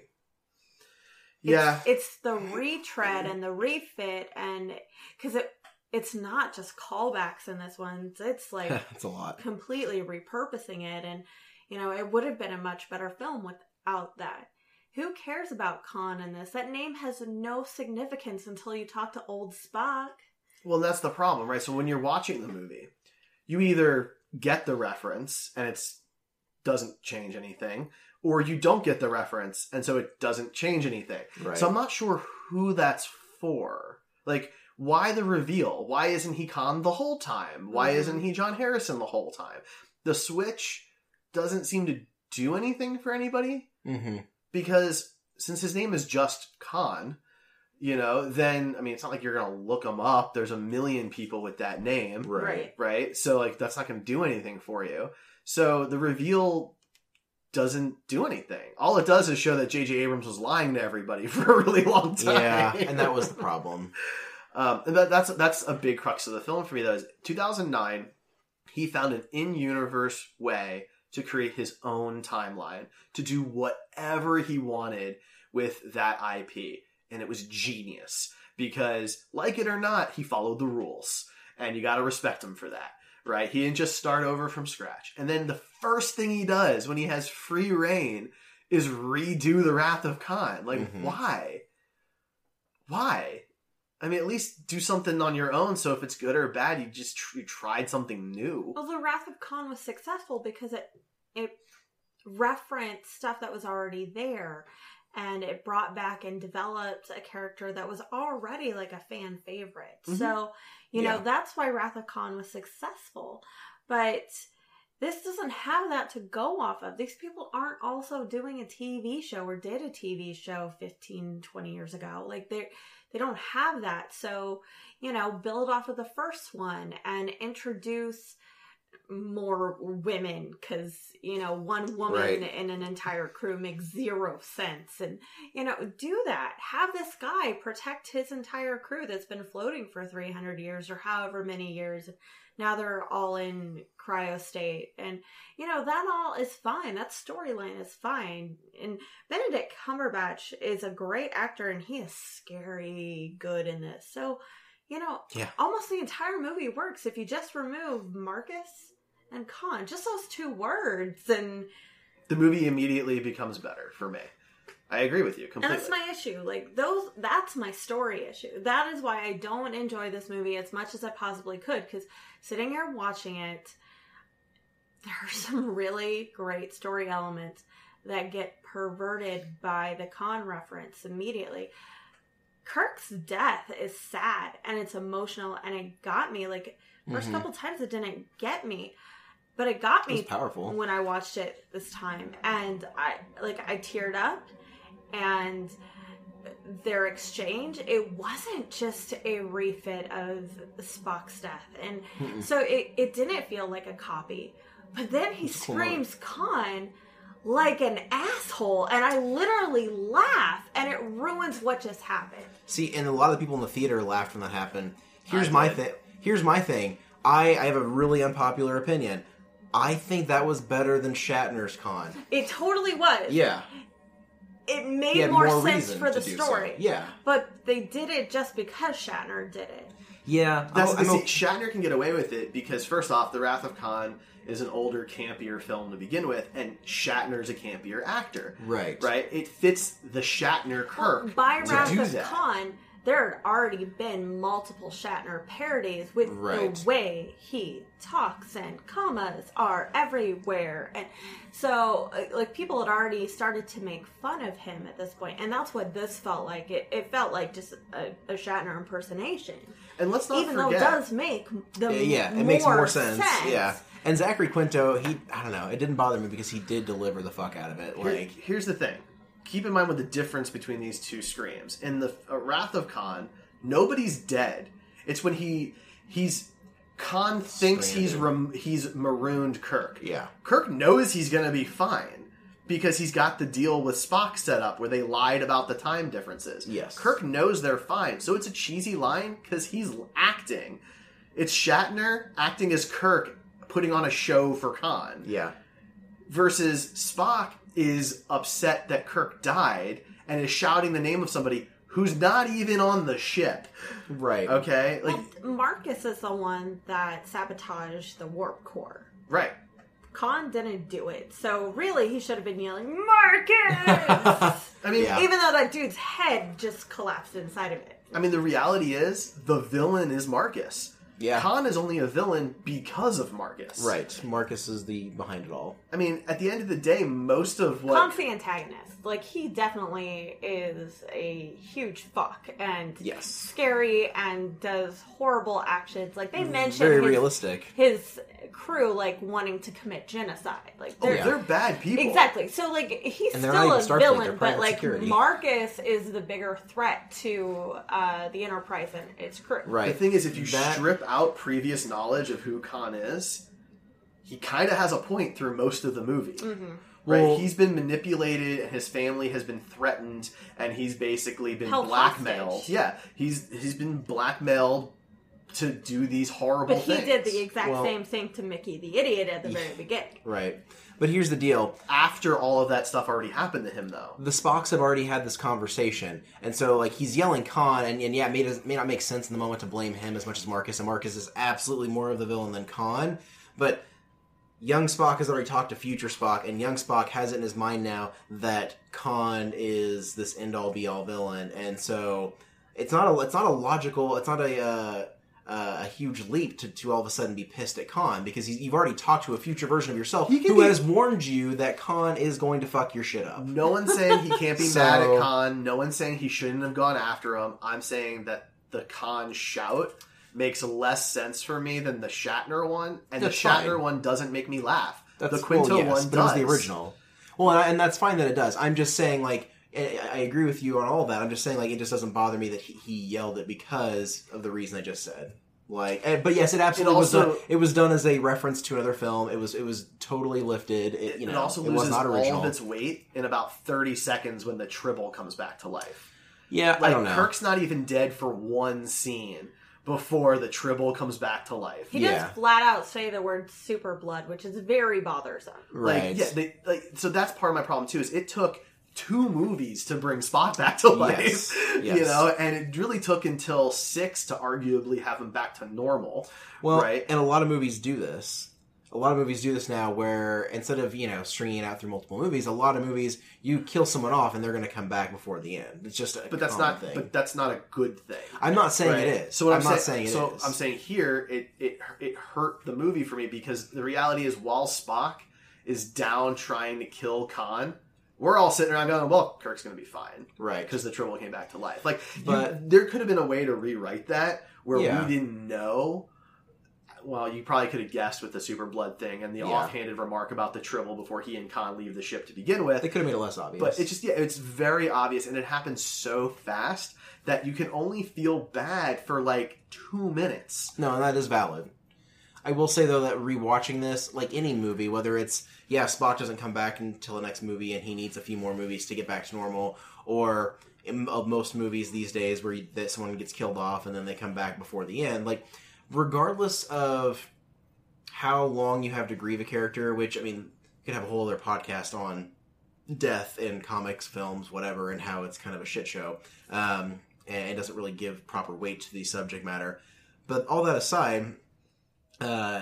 yeah. It's, it's the retread and the refit, and because it it's not just callbacks in this one. It's like That's a lot. completely repurposing it, and you know, it would have been a much better film without that. Who cares about Khan in this? That name has no significance until you talk to old Spock. Well, that's the problem, right? So when you're watching the movie, you either get the reference and it doesn't change anything, or you don't get the reference and so it doesn't change anything. Right. So I'm not sure who that's for. Like, why the reveal? Why isn't he Khan the whole time? Why Mhm. isn't he John Harrison the whole time? The switch doesn't seem to do anything for anybody. Mm-hmm. Because since his name is just Khan, you know, then, I mean, it's not like you're going to look him up. There's a million people with that name, Right. right? So, like, that's not going to do anything for you. So the reveal doesn't do anything. All it does is show that J J Abrams was lying to everybody for a really long time. Yeah, and that was the problem. um, and that, that's, that's a big crux of the film for me, though. Is two thousand nine, he found an in-universe way to create his own timeline, to do whatever he wanted with that I P. And it was genius because, like it or not, he followed the rules. And you got to respect him for that, right? He didn't just start over from scratch. And then the first thing he does when he has free reign is redo the Wrath of Khan. Like, Mhm. why? Why? I mean, at least do something on your own. So if it's good or bad, you just tr- you tried something new. Well, the Wrath of Khan was successful because it it referenced stuff that was already there, and it brought back and developed a character that was already like a fan favorite. Mhm. So, you know, Yeah. that's why Wrath of Khan was successful. But this doesn't have that to go off of. These people aren't also doing a T V show or did a T V show fifteen, twenty years ago. Like, they they don't have that. So, you know, build off of the first one and introduce more women, because, you know, one woman Right. in an entire crew makes zero sense. And, you know, do that. Have this guy protect his entire crew that's been floating for three hundred years or however many years. Now they're all in cryo state. And, you know, that all is fine. That storyline is fine. And Benedict Cumberbatch is a great actor, and he is scary good in this. So, you know, Yeah. almost the entire movie works if you just remove Marcus and Khan. Just those two words. And, The movie immediately becomes better for me. I agree with you and completely. that's my issue. Like, those, that's my story issue. That is why I don't enjoy this movie as much as I possibly could. Because sitting here watching it, there are some really great story elements that get perverted by the Khan reference immediately. Kirk's death is sad and it's emotional and it got me. Like, first Mhm. couple times it didn't get me, but it got It me was powerful. when I watched it this time. And I, like, I teared up, and their exchange, it wasn't just a refit of Spock's death. And Mm-mm. so it, it didn't feel like a copy. But then he It's cool screams Khan like an asshole, and I literally laugh, and it ruins what just happened. See, and a lot of the people in the theater laughed when that happened. Here's I my did. thing. Here's my thing. I, I have a really unpopular opinion. I think that was better than Shatner's Khan. It totally was. Yeah, It he made had more, more sense reason for the to do so. story. Yeah, But they did it just because Shatner did it. yeah. That's I'm see, o- Shatner can get away with it because, first off, The Wrath of Khan is an older, campier film to begin with, and Shatner's a campier actor. right, Right? It fits the Shatner Kirk By to Wrath do of that. Khan, there had already been multiple Shatner parodies with Right. the way he talks, and commas are everywhere. And so, uh, like, people had already started to make fun of him at this point, and that's what this felt like. It, it felt like just a, a Shatner impersonation. And let's not Even forget, though it does make the Yeah, yeah, it more makes more sense. sense. Yeah, and Zachary Quinto, he, I don't know, it didn't bother me because he did deliver the fuck out of it. Here- Like, here's the thing. Keep in mind what the difference between these two screams. In the uh, Wrath of Khan, nobody's dead. It's when he he's Khan thinks he's rem, he's marooned Kirk. yeah, Kirk knows he's going to be fine because he's got the deal with Spock set up where they lied about the time differences. Yes. Kirk knows they're fine. So it's a cheesy line because he's acting. It's Shatner acting as Kirk putting on a show for Khan. yeah, Versus Spock is upset that Kirk died and is shouting the name of somebody who's not even on the ship. right. Okay? Like, Well, Marcus is the one that sabotaged the warp core. right. Khan didn't do it, so really he should have been yelling, Marcus! I mean, Yeah. Even though that dude's head just collapsed inside of it. I mean, the reality is the villain is Marcus. Yeah. Khan is only a villain because of Marcus. Right. Marcus is the behind it all. I mean, at the end of the day, most of what Khan's the antagonist. Like, he definitely is a huge fuck and Yes. scary and does horrible actions. Like, they mentioned Very his, realistic. his crew, like, wanting to commit genocide. Like, oh, they're, Yeah. they're bad people. Exactly. So, like, he's And they're not still even a Starfleet, they're villain, but, private like, security. Marcus is the bigger threat to uh, the Enterprise and its crew. Right. The thing is, if you That- strip out previous knowledge of who Khan is, he kind of has a point through most of the movie. Mm-hmm. Right? Well- He's been manipulated, and his family has been threatened, and he's basically been Held blackmailed. hostage. Yeah, he's he's been blackmailed to do these horrible But he things. did the exact Well- same thing to Mickey the Idiot at the very beginning. Right. But here's the deal. After all of that stuff already happened to him, though. The Spocks have already had this conversation. And so, like, he's yelling Khan, and, and yeah, it may, does- may not make sense in the moment to blame him as much as Marcus, and Marcus is absolutely more of the villain than Khan. But young Spock has already talked to future Spock, and young Spock has it in his mind now that Khan is this end-all, be-all villain. And so, it's not a, it's not a logical, it's not a... Uh, Uh, a huge leap to, to all of a sudden be pissed at Khan because he's, you've already talked to a future version of yourself He can who be- has warned you that Khan is going to fuck your shit up. No one's saying he can't be So- mad at Khan. No one's saying he shouldn't have gone after him. I'm saying that the Khan shout makes less sense for me than the Shatner one, and That's the Shatner fine. one doesn't make me laugh. That's the Quinto well, yes, one but does. it was the original. Well, and, I, and that's fine that it does. I'm just saying, like, I, I agree with you on all that. I'm just saying, like, it just doesn't bother me that he, he yelled it because of the reason I just said. Like, and- but yes, it absolutely It also- was done. It was done as a reference to another film. It was it was totally lifted. It, you know, it also it was loses not original. all of its weight in about thirty seconds when the Tribble comes back to life. yeah, Like, I don't know. Kirk's not even dead for one scene before the Tribble comes back to life. He Yeah. does flat out say the word super blood, which is very bothersome. Like, right? yeah, they, like, so that's part of my problem too. Is it took two movies to bring Spock back to life, Yes, you yes. know, and it really took until six to arguably have him back to normal. Well, right? and a lot of movies do this. A lot of movies do this now where instead of, you know, stringing it out through multiple movies, a lot of movies, you kill someone off and they're going to come back before the end. It's just a But that's common not. thing. But that's not a good thing. I'm not saying right? it is. So what I'm, I'm not saying, saying it is. so I'm saying here it it it hurt the movie for me because the reality is while Spock is down trying to kill Khan, we're all sitting around going, well, Kirk's going to be fine. Right. Because the Tribble came back to life. Like, But- you, there could have been a way to rewrite that where Yeah. we didn't know. Well, you probably could have guessed with the super blood thing and the Yeah. offhanded remark about the Tribble before he and Khan leave the ship to begin with. They could have made it less obvious. But it's just, yeah, it's very obvious, and it happens so fast that you can only feel bad for like two minutes. No, and that is valid. I will say, though, that rewatching this, like any movie, whether it's, yeah, Spock doesn't come back until the next movie and he needs a few more movies to get back to normal, or in, of most movies these days where you, that someone gets killed off and then they come back before the end, like, regardless of how long you have to grieve a character, which, I mean, you could have a whole other podcast on death in comics, films, whatever, and how it's kind of a shit show, um, and it doesn't really give proper weight to the subject matter. But all that aside, uh,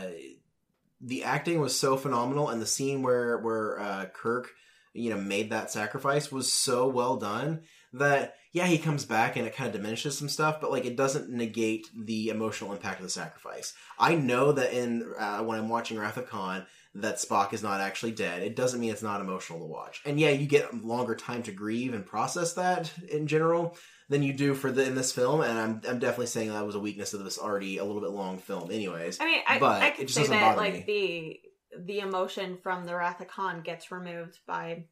the acting was so phenomenal, and the scene where where uh, Kirk, you know, made that sacrifice was so well done that, yeah, he comes back and it kind of diminishes some stuff, but like it doesn't negate the emotional impact of the sacrifice. I know that in uh, when I'm watching Wrath of Khan, that Spock is not actually dead. It doesn't mean it's not emotional to watch. And yeah, you get longer time to grieve and process that in general than you do for the in this film, and I'm I'm definitely saying that was a weakness of this already a little bit long film anyways. I mean, I, but I it could just say doesn't that bother like me. the the emotion from the Wrath of Khan gets removed by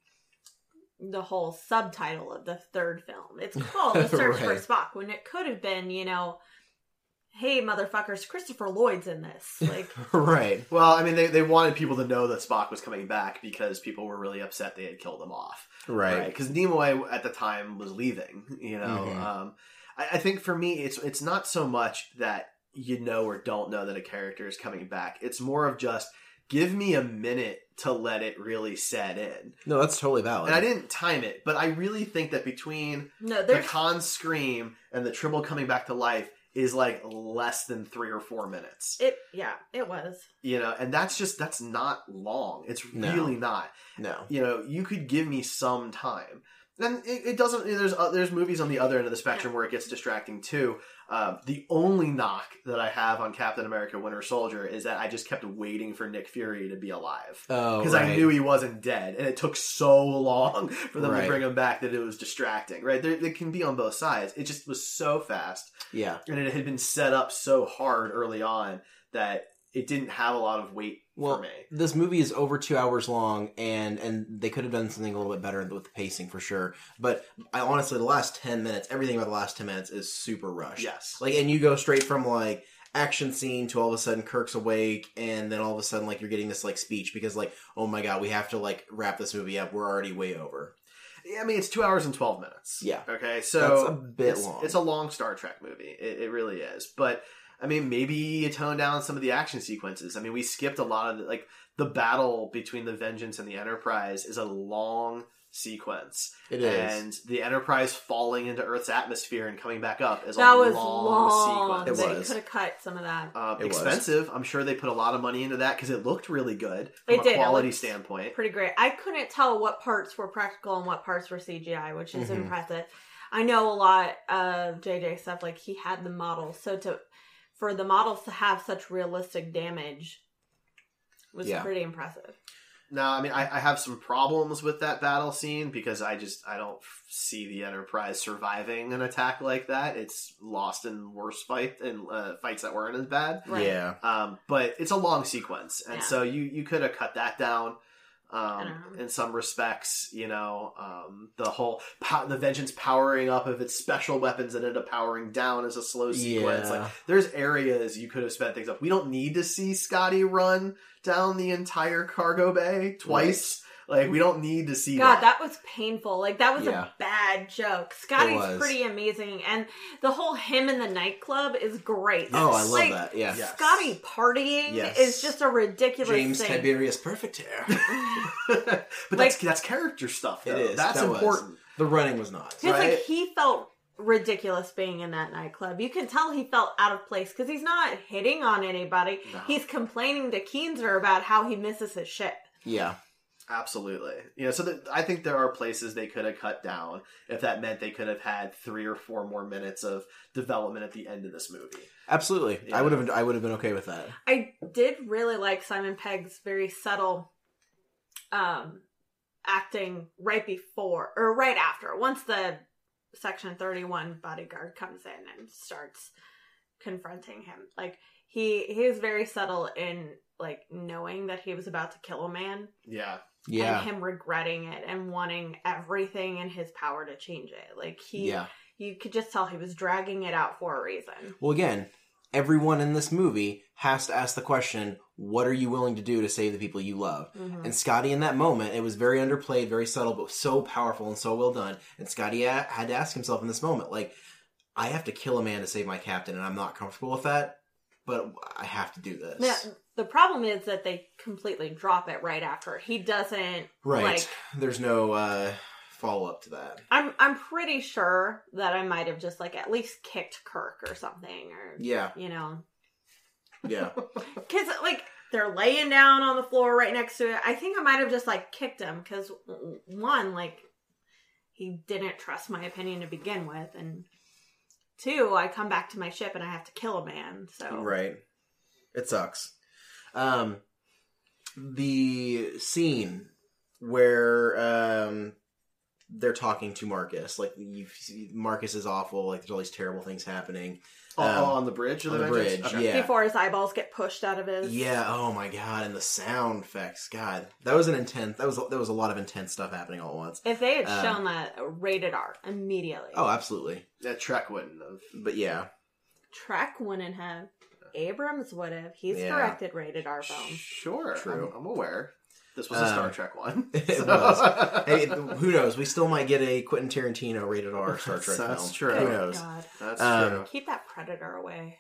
the whole subtitle of the third film. It's called The Search Right. for Spock, when it could have been, you know, hey, motherfuckers, Christopher Lloyd's in this. Like, Right. Well, I mean, they, they wanted people to know that Spock was coming back because people were really upset they had killed him off. Right. Because Nimoy at the time was leaving, you know. Mhm. Um, I, I think for me, it's it's not so much that you know or don't know that a character is coming back. It's more of just, give me a minute to let it really set in. No, that's totally valid. And I didn't time it, but I really think that between no, the there's Khan scream and the Tribble coming back to life is like less than three or four minutes. it. Yeah, it was. You know, and that's just, that's not long. It's No. really not. No. You know, you could give me some time. And it, it doesn't, there's uh, there's movies on the other end of the spectrum where it gets distracting too. Um, the only knock that I have on Captain America Winter Soldier is that I just kept waiting for Nick Fury to be alive. Oh, Because right. I knew he wasn't dead, and it took so long for them Right. to bring him back that it was distracting, right? There, it can be on both sides. It just was so fast, Yeah. and it had been set up so hard early on that it didn't have a lot of weight Well, for me. this movie is over two hours long, and and they could have done something a little bit better with the pacing for sure. But I honestly, the last ten minutes, everything about the last ten minutes is super rushed. Yes. Like, and you go straight from like action scene to all of a sudden Kirk's awake, and then all of a sudden like you're getting this like speech because like, oh my god, we have to like wrap this movie up. We're already way over. Yeah, I mean, it's two hours and twelve minutes. Yeah. Okay, so That's a bit it's, long. It's a long Star Trek movie. It, it really is. But I mean, maybe you tone down some of the action sequences. I mean, we skipped a lot of the, like the battle between the Vengeance and the Enterprise is a long sequence. It is. And the Enterprise falling into Earth's atmosphere and coming back up is That a was long, long. sequence. It They was. could have cut some of that. Um, It was. expensive. I'm sure they put a lot of money into that because it looked really good from It a did. It quality looked standpoint. Pretty great. I couldn't tell what parts were practical and what parts were C G I, which is Mhm. impressive. I know a lot of J J stuff, like he had the models, so to for the models to have such realistic damage was Yeah. pretty impressive. No, I mean, I, I have some problems with that battle scene because I just, I don't f- see the Enterprise surviving an attack like that. It's lost in worse fight and uh, fights that weren't as bad. Right. Yeah. Um, but it's a long sequence. And Yeah. so you, you could have cut that down. Um, know. in some respects, you know, um, the whole, pow- the Vengeance powering up of its special weapons and ended up powering down as a slow sequence. Yeah. Like, there's areas you could have sped things up. We don't need to see Scotty run down the entire cargo bay twice. Like, we don't need to see God, that. that was painful. Like, that was Yeah. a bad joke. It Scotty's was. pretty amazing. And the whole him in the nightclub is great. Oh, I love Like, that. Yeah. Yeah. Scotty partying Yes. is just a ridiculous James thing. Tiberius Perfect Hair. but that's that's character stuff, though. It is. That's That was. important. The running was not. Just Right? like he felt ridiculous being in that nightclub. You can tell he felt out of place because he's not hitting on anybody. No. He's complaining to Keenser about how he misses his ship. Yeah. Absolutely. You know, so that, I think there are places they could have cut down if that meant they could have had three or four more minutes of development at the end of this movie. Absolutely. Yeah. I would have I would have been okay with that. I did really like Simon Pegg's very subtle um acting right before or right after. Once the Section thirty-one bodyguard comes in and starts confronting him, like he he is very subtle in like knowing that he was about to kill a man. Yeah. Yeah. And him regretting it and wanting everything in his power to change it. Like he, Yeah. you could just tell he was dragging it out for a reason. Well, again, everyone in this movie has to ask the question, what are you willing to do to save the people you love? Mm-hmm. And Scotty, in that moment, it was very underplayed, very subtle, but so powerful and so well done. And Scotty a- had to ask himself in this moment, like, I have to kill a man to save my captain, and I'm not comfortable with that, but I have to do this. Yeah, the problem is that they completely drop it right after. He doesn't Right. like. There's no uh, follow up to that. I'm I'm pretty sure that I might have just like at least kicked Kirk or something, or Yeah. you know, Yeah. because like they're laying down on the floor right next to it. I think I might have just like kicked him because one, like he didn't trust my opinion to begin with, and two, I come back to my ship and I have to kill a man. So Right. It sucks. Um, the scene where um, they're talking to Marcus, like you, Marcus is awful. Like there's all these terrible things happening. Oh, Um, oh, on the bridge? on the that I bridge, just- okay. yeah. before his eyeballs get pushed out of his Yeah. Oh my god. And the sound effects. God, that was an intense. That was that was a lot of intense stuff happening all at once. If they had Um, shown that rated R immediately, Oh, absolutely. That Trek wouldn't have. But yeah. Trek wouldn't have. Abrams would have. He's Yeah. directed rated R films. Sure. True. I'm, I'm aware. This was a Um, Star Trek one. It so- was. Hey, who knows? We still might get a Quentin Tarantino rated R Star Trek That's film. true. Who Oh, knows? God. That's Um, true. Keep that Predator away.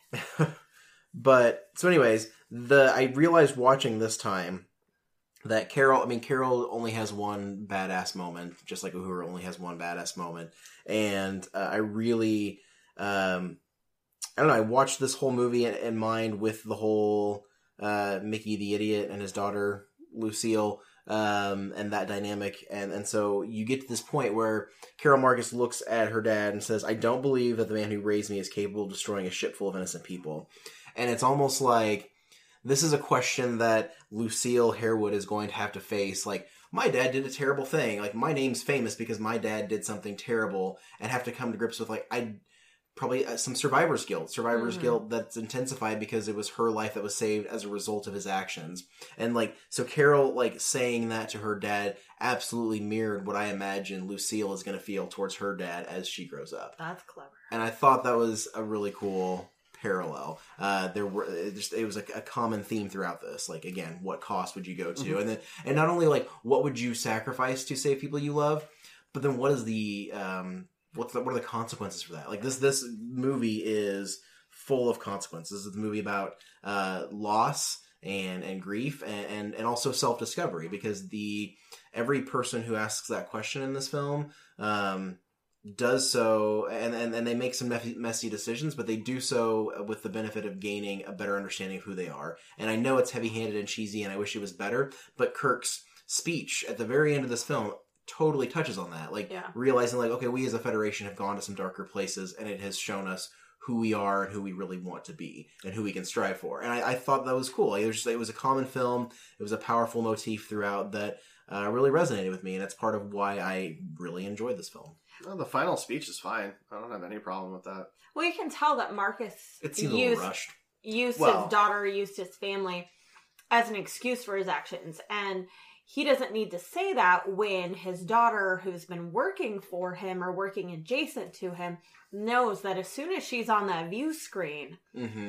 But so, anyways, the I realized watching this time that Carol. I mean, Carol only has one badass moment, just like Uhura only has one badass moment, and uh, I really, um, I don't know. I watched this whole movie in, in mind with the whole uh, Mickey the idiot and his daughter Lucille. Um, and that dynamic, and and so you get to this point where Carol Marcus looks at her dad and says, "I don't believe that the man who raised me is capable of destroying a ship full of innocent people." And it's almost like this is a question that Lucille Harewood is going to have to face. Like, my dad did a terrible thing. Like, my name's famous because my dad did something terrible, and have to come to grips with like I. Probably uh, some survivor's guilt. Survivor's Mhm. guilt that's intensified because it was her life that was saved as a result of his actions. And, like, so Carol, like, saying that to her dad absolutely mirrored what I imagine Lucille is going to feel towards her dad as she grows up. That's clever. And I thought that was a really cool parallel. Uh, there were it just it was a, a common theme throughout this. Like, again, what cost would you go to? Mhm. And then, and not only, like, what would you sacrifice to save people you love, but then what is the... Um, What's the, what are the consequences for that? Like this, this movie is full of consequences. It's a movie about uh, loss and and grief and, and, and also self discovery, because the every person who asks that question in this film um, does so, and, and and they make some messy, messy decisions, but they do so with the benefit of gaining a better understanding of who they are. And I know it's heavy handed and cheesy, and I wish it was better, but Kirk's speech at the very end of this film totally touches on that. Like, Yeah. realizing, like, okay, we as a Federation have gone to some darker places, and it has shown us who we are and who we really want to be and who we can strive for. And I, I thought that was cool. Like, it, was just, it was a common film. It was a powerful motif throughout that uh, really resonated with me, and that's part of why I really enjoyed this film. Well, the final speech is fine. I don't have any problem with that. Well, you can tell that Marcus It seemed a used, little rushed. used Well- his daughter, used his family as an excuse for his actions. And he doesn't need to say that when his daughter, who's been working for him or working adjacent to him, knows that as soon as she's on that view screen, Mm-hmm.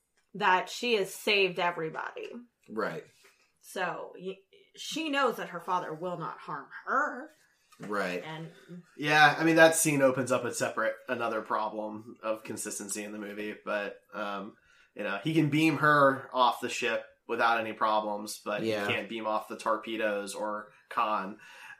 that she has saved everybody. Right. So y- she knows that her father will not harm her. Right. And Yeah, I mean, that scene opens up a separate, another problem of consistency in the movie. But, um, you know, he can beam her off the ship without any problems, but Yeah. he can't beam off the torpedoes or Khan.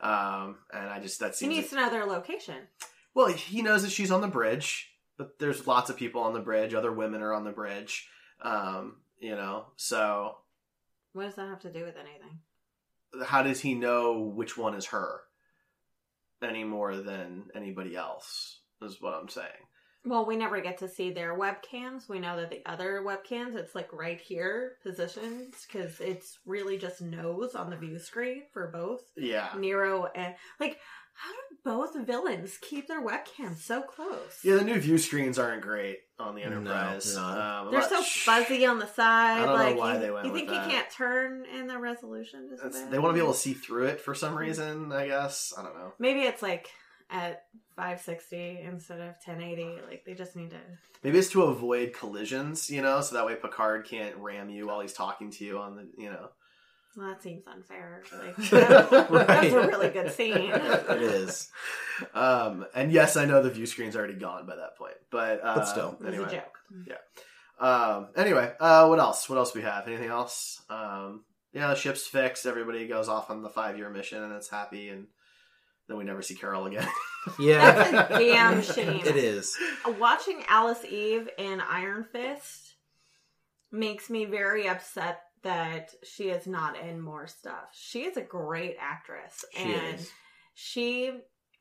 Um, and I just, that he seems... needs to know their location. Well, he knows that she's on the bridge, but there's lots of people on the bridge. Other women are on the bridge. Um, you know, so What does that have to do with anything? how does he know which one is her any more than anybody else, is what I'm saying. Well, we never get to see their webcams. We know that the other webcams, it's like right here positions because it's really just nose on the view screen for both Yeah. Nero and like. How do both villains keep their webcams so close? Yeah, the new view screens aren't great on the Enterprise. No, um, I'm They're not so sh- fuzzy on the side. I don't know like, why you, they went You with think that. you can't turn in the resolution? Just a It's- bit? They want to be able to see through it for some reason, I guess. I don't know. Maybe it's like at five sixty instead of ten eighty. Like they just need to. Maybe it's to avoid collisions, you know, so that way Picard can't ram you while he's talking to you on the, you know. Well, that seems unfair. Like, that, that's a really good scene. It is. Um, and yes, I know the view screen's already gone by that point, but, uh, But still. It was anyway. a joke. Um, anyway, uh, what else? What else we have? Anything else? Um, yeah, the ship's fixed. Everybody goes off on the five-year mission, and it's happy, and then we never see Carol again. Yeah. That's a damn shame. It is. Watching Alice Eve in Iron Fist makes me very upset that she is not in more stuff. She is a great actress. She and is. she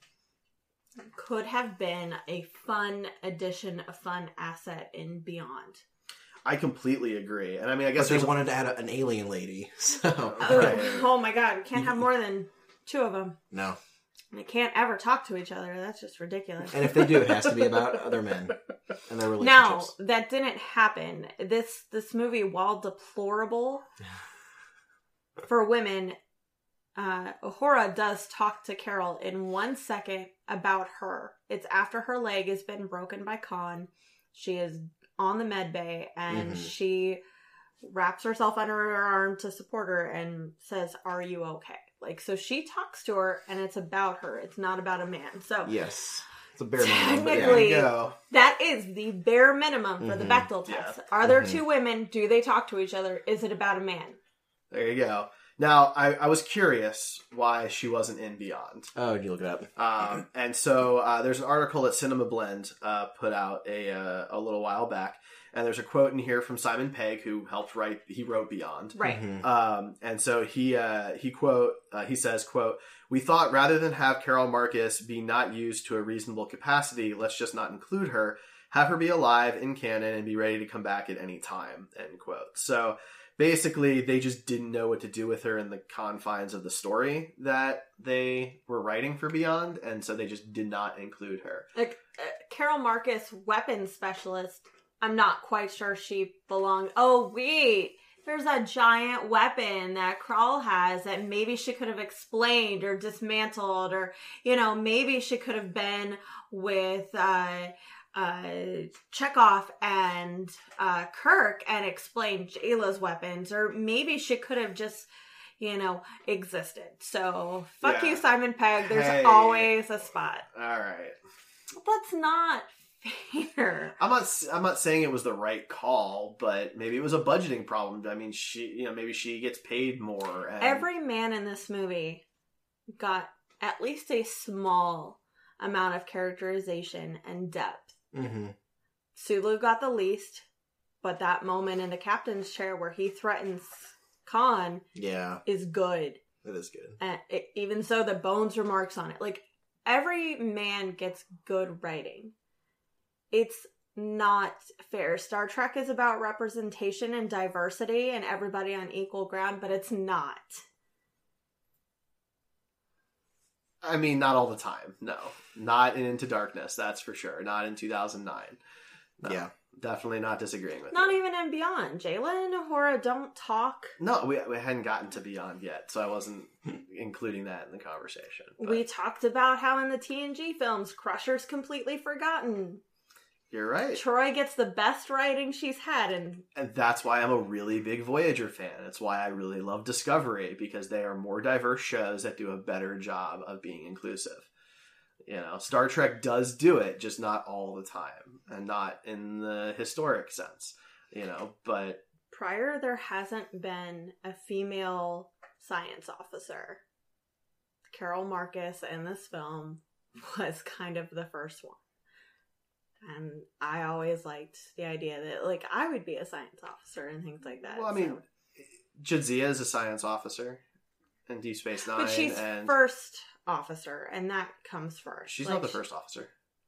could have been a fun addition, a fun asset in Beyond. I completely agree, and I mean, I But guess they there's a- wanted to add a, an alien lady, so Right. Oh my god, we can't have more than two of them. no. They can't ever talk to each other. That's just ridiculous. And if they do, it has to be about other men and their Now, relationships. that didn't happen. This this movie, while deplorable for women, uh, Uhura does talk to Carol in one second about her. It's after her leg has been broken by Khan. She is on the med bay, and Mhm. she wraps herself under her arm to support her and says, "Are you okay?" Like, so she talks to her, and it's about her. It's not about a man. So Yes. It's a bare minimum. But yeah. there you go. that is the bare minimum for the Mhm. Bechdel Yeah. test. Are there Mhm. two women? Do they talk to each other? Is it about a man? There you go. Now, I, I was curious why she wasn't in Beyond. Oh, did you look it up? Um, and so uh, there's an article that Cinema Blend uh, put out a uh, a little while back, and there's a quote in here from Simon Pegg, who helped write. He wrote Beyond, Right. Mhm. um, and so he uh, he quote uh, he says quote We thought rather than have Carol Marcus be not used to a reasonable capacity, let's just not include her, have her be alive in canon and be ready to come back at any time. End quote. So. Basically, they just didn't know what to do with her in the confines of the story that they were writing for Beyond, and so they just did not include her. Like uh, Carol Marcus, weapons specialist. I'm not quite sure she belonged. Oh wait, there's a giant weapon that Krall has that maybe she could have explained or dismantled, or you know, maybe she could have been with uh, uh, Chekhov and uh, Kirk and explained Jayla's weapons, or maybe she could have just, you know, existed. So fuck Yeah. you, Simon Pegg. There's Hey. always a spot. All right, That's not fair. I'm not. I'm not saying it was the right call, but maybe it was a budgeting problem. I mean, she, you know, maybe she gets paid more. And... Every man in this movie got at least a small amount of characterization and depth. Mm-hmm. Sulu got the least, but that moment in the captain's chair where he threatens Khan Yeah, is good. it is good. And it, even so, the Bones remarks on it. Like, every man gets good writing. It's not fair. Star Trek is about representation and diversity and everybody on equal ground, but it's not. I mean, not all the time. No, not in Into Darkness. That's for sure. Not in two thousand nine. No, Yeah. definitely not disagreeing with Not you. even in Beyond. Jayla and Uhura don't talk. No, we, we hadn't gotten to Beyond yet, so I wasn't including that in the conversation. But We talked about how in the T N G films, Crusher's completely forgotten. you're right. Troy gets the best writing she's had, and And that's why I'm a really big Voyager fan. It's why I really love Discovery, because they are more diverse shows that do a better job of being inclusive. You know, Star Trek does do it, just not all the time, and not in the historic sense, you know, but prior there hasn't been a female science officer. Carol Marcus in this film was kind of the first one. And I always liked the idea that, like, I would be a science officer and things like that. well, I mean, so. Jadzia is a science officer in Deep Space Nine, But she's and first officer, and that comes first. she's Like, not the first officer.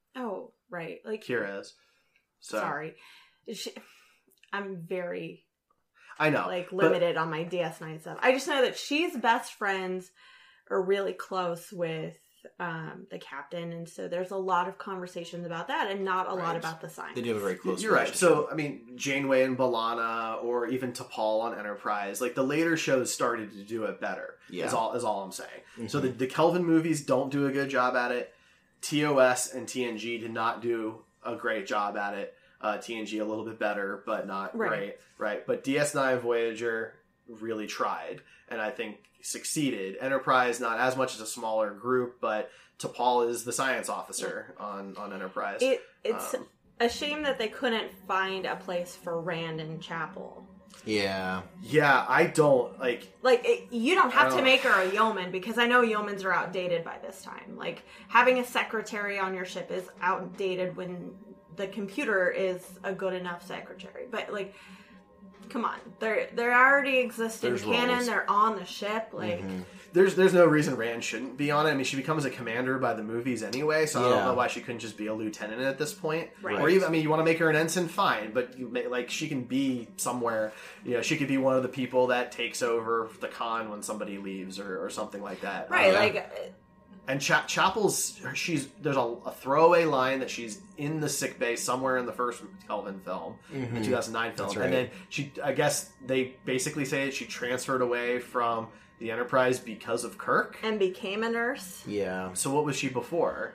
Oh, right. Like Kira is. So, sorry. She, I'm very I know. like but- limited on my D S nine stuff. I just know that she's best friends or really close with um, the captain, and so there's a lot of conversations about that, and not a lot Right. about the science. They do have a very close. You're right. relationship. So, I mean, Janeway and B'Elanna, or even T'Pol on Enterprise, like the later shows started to do it better. Yeah. Is all is all I'm saying. Mm-hmm. So the the Kelvin movies don't do a good job at it. T O S and T N G did not do a great job at it. Uh, T N G a little bit better, but not Right. great. Right. But D S nine Voyager really tried, and I think succeeded. Enterprise, not as much as a smaller group, but T'Pol is the science officer on, on Enterprise. It it's Um, a shame that they couldn't find a place for Rand and Chapel. yeah, Yeah, I don't like. Like, it, you don't have I to don't- make her a yeoman, because I know yeomans are outdated by this time. Like, having a secretary on your ship is outdated when the computer is a good enough secretary. But, like, come on. They're, they already exist in There's canon. roles. They're on the ship. Like, Mhm. There's there's no reason Rand shouldn't be on it. I mean, she becomes a commander by the movies anyway, so I Yeah. don't know why she couldn't just be a lieutenant at this point. Right. Or even, I mean, you want to make her an ensign, fine, but you may, like she can be somewhere. You know, she could be one of the people that takes over the con when somebody leaves, or, or something like that. right. Uh, Like, And Cha- Chapel's, she's there's a, a throwaway line that she's in the sick bay somewhere in the first Kelvin film, the two thousand nine film, That's right. and then she, I guess they basically say that she transferred away from the Enterprise because of Kirk. and became a nurse, yeah. So what was she before?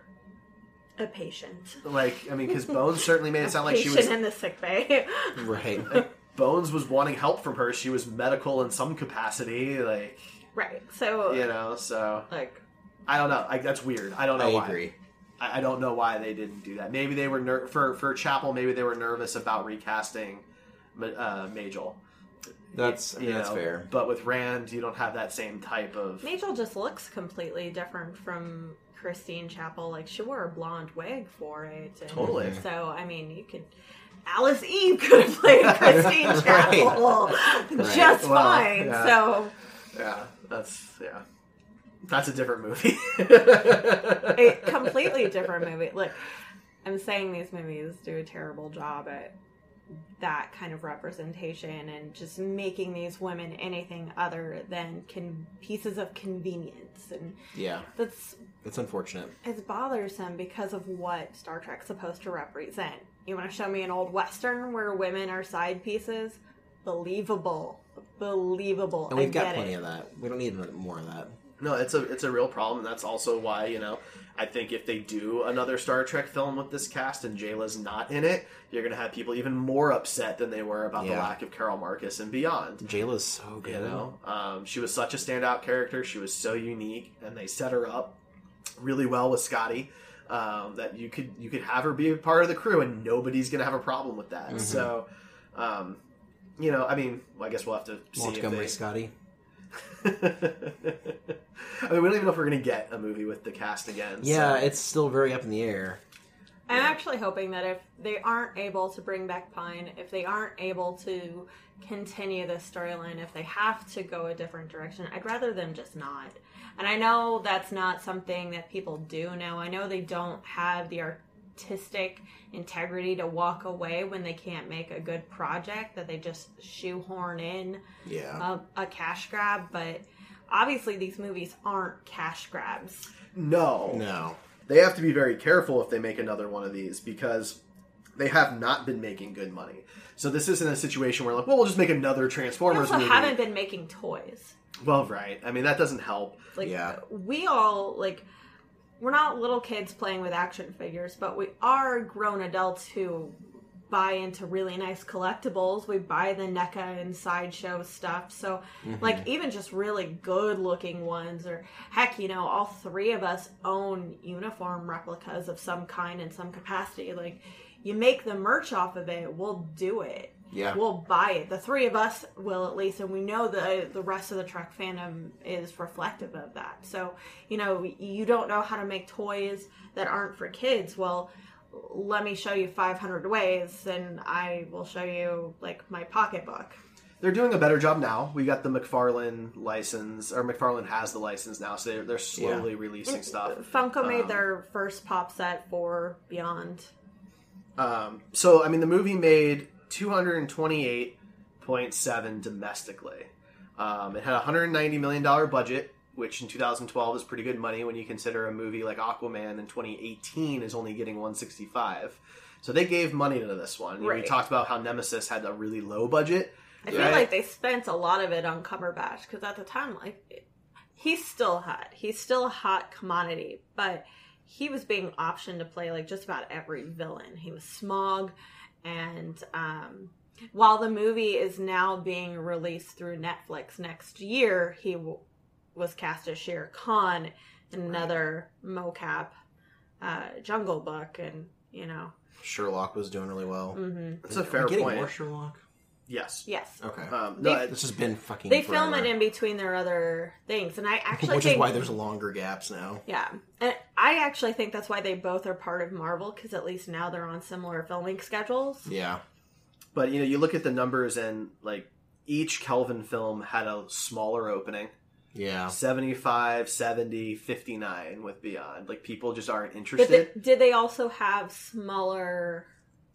a patient. Like, I mean, because Bones certainly made it sound like she patient was. in the sick bay. Right. Bones was wanting help from her. She was medical in some capacity, like Right. So, you know. So like, I don't know. Like that's weird. I don't know I why. agree. I, I don't know why they didn't do that. Maybe they were ner- for for Chapel. Maybe they were nervous about recasting Ma- uh, Majel. That's I mean, You that's know, fair. But with Rand, you don't have that same type of. Majel just looks completely different from Christine Chapel. Like, she wore a blonde wig for it. And Totally. So, I mean, you could... Alice Eve could have played Christine Chapel just Well, fine. yeah. So, Yeah, that's yeah. That's a different movie. a completely different movie. Look, I'm saying these movies do a terrible job at that kind of representation and just making these women anything other than con- pieces of convenience. And Yeah, that's... it's unfortunate. it's bothersome because of what Star Trek's supposed to represent. You want to show me an old Western where women are side pieces? Believable. Believable. And we've I got get plenty it. of that. We don't need more of that. No, it's a it's a real problem. That's also why, you know, I think if they do another Star Trek film with this cast and Jayla's not in it, you're going to have people even more upset than they were about the Yeah. lack of Carol Marcus and beyond. Jayla's so good. You know, um, she was such a standout character. She was so unique, and they set her up really well with Scotty. Um, that you could you could have her be a part of the crew, and nobody's going to have a problem with that. Mhm. So, um, you know, I mean, well, I guess we'll have to see if Montgomery they. Scotty. I mean, we don't even know if we're going to get a movie with the cast again. Yeah, so. it's still very up in the air. I'm actually hoping that if they aren't able to bring back Pine, if they aren't able to continue this storyline, if they have to go a different direction, I'd rather them just not. And I know that's not something that people do know. I know they don't have the artistic integrity to walk away when they can't make a good project, that they just shoehorn in Yeah. a, a cash grab. But obviously these movies aren't cash grabs. No. No. They have to be very careful if they make another one of these because they have not been making good money. So this isn't a situation where, like, well, we'll just make another They Transformers also movie. haven't been making toys. Well, right. I mean, that doesn't help. Like, Yeah. we all, like, we're not little kids playing with action figures, but we are grown adults who buy into really nice collectibles. We buy the NECA and Sideshow stuff. So, like, even just really good-looking ones, or, heck, you know, all three of us own uniform replicas of some kind in some capacity. Like, you make the merch off of it, we'll do it. Yeah. We'll buy it. The three of us will, at least, and we know the the rest of the Trek fandom is reflective of that. So, you know, you don't know how to make toys that aren't for kids. Well, let me show you five hundred ways, and I will show you, like, my pocketbook. they're doing a better job now. We got the McFarlane license, or McFarlane has the license now, so they're, they're slowly Yeah. releasing stuff. Funko made Um, their first pop set for Beyond. Um, so, I mean, the movie made two hundred twenty-eight point seven domestically. Um, it had a one hundred ninety million dollars budget, which in two thousand twelve is pretty good money when you consider a movie like Aquaman in twenty eighteen is only getting one hundred sixty-five. So they gave money to this one. You know, Right. We talked about how Nemesis had a really low budget. I feel right? like they spent a lot of it on Cumberbatch because at the time, like, he's still hot. He's still a hot commodity, but he was being optioned to play like just about every villain. He was Smaug, and um, while the movie is now being released through Netflix next year, he w- was cast as Shere Khan in another mocap uh, Jungle Book, and you know, Sherlock was doing really well. mm-hmm. That's a Are fair we getting point. more Sherlock? Yes. yes. Okay. Um, They- no, it- This has been fucking They film forever. it in between their other things, and I actually Which think is why there's longer gaps now. yeah, and I actually think that's why they both are part of Marvel because at least now they're on similar filming schedules. Yeah. But, you know, you look at the numbers and, like, each Kelvin film had a smaller opening. Yeah. seventy-five, seventy, fifty-nine with Beyond. Like, people just aren't But interested. they, did they also have smaller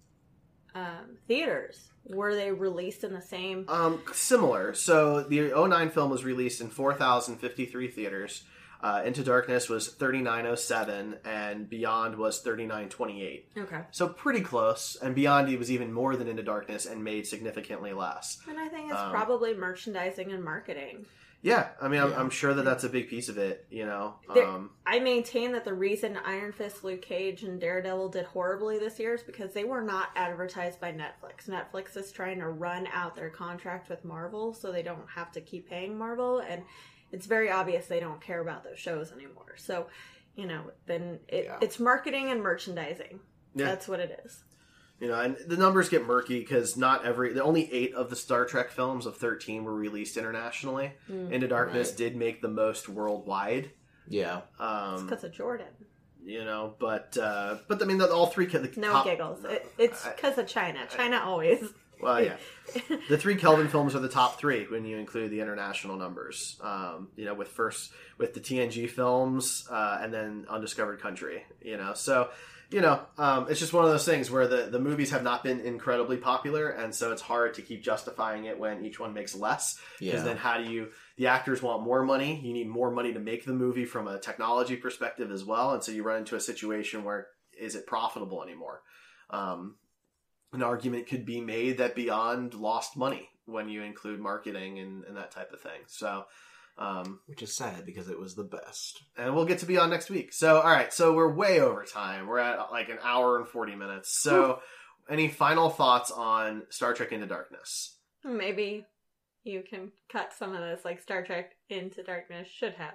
um, theaters? Were they released in the same? Um, similar. So the oh nine film was released in four thousand fifty-three theaters. Uh, Into Darkness was thirty-nine oh seven, and Beyond was thirty-nine twenty-eight. Okay, So pretty close. And Beyond was even more than Into Darkness and made significantly less. and I think it's Um, probably merchandising and marketing. Yeah, I mean, I'm, Yeah. I'm sure that that's a big piece of it. You know, There- um, I maintain that the reason Iron Fist, Luke Cage, and Daredevil did horribly this year is because they were not advertised by Netflix. Netflix is trying to run out their contract with Marvel so they don't have to keep paying Marvel, and it's very obvious they don't care about those shows anymore. So, you know, then it, Yeah. it's marketing and merchandising. Yeah. That's what it is. you know, and the numbers get murky because not every, the only eight of the Star Trek films of thirteen were released internationally. Mm. Into Darkness Right. did make the most worldwide. Yeah. Um, Because of Jordan. you know, but uh, but I mean, the, all three. The No top, giggles. It, it's I- because of China. China always. Well, yeah, the three Kelvin films are the top three when you include the international numbers. Um, you know, with first with the T N G films uh, and then Undiscovered Country. You know, so you know, um, it's just one of those things where the the movies have not been incredibly popular, and so it's hard to keep justifying it when each one makes less. Because Yeah. then, how do you? The actors want more money. You need more money to make the movie from a technology perspective as well, and so you run into a situation where is it profitable anymore? Um, an argument could be made that Beyond lost money when you include marketing and, and that type of thing. So, um, Which is sad because it was the best. and we'll get to Beyond next week. So, all right. So we're way over time. We're at like an hour and forty minutes. So, any final thoughts on Star Trek Into Darkness? Maybe you can cut some of this like Star Trek Into Darkness should have.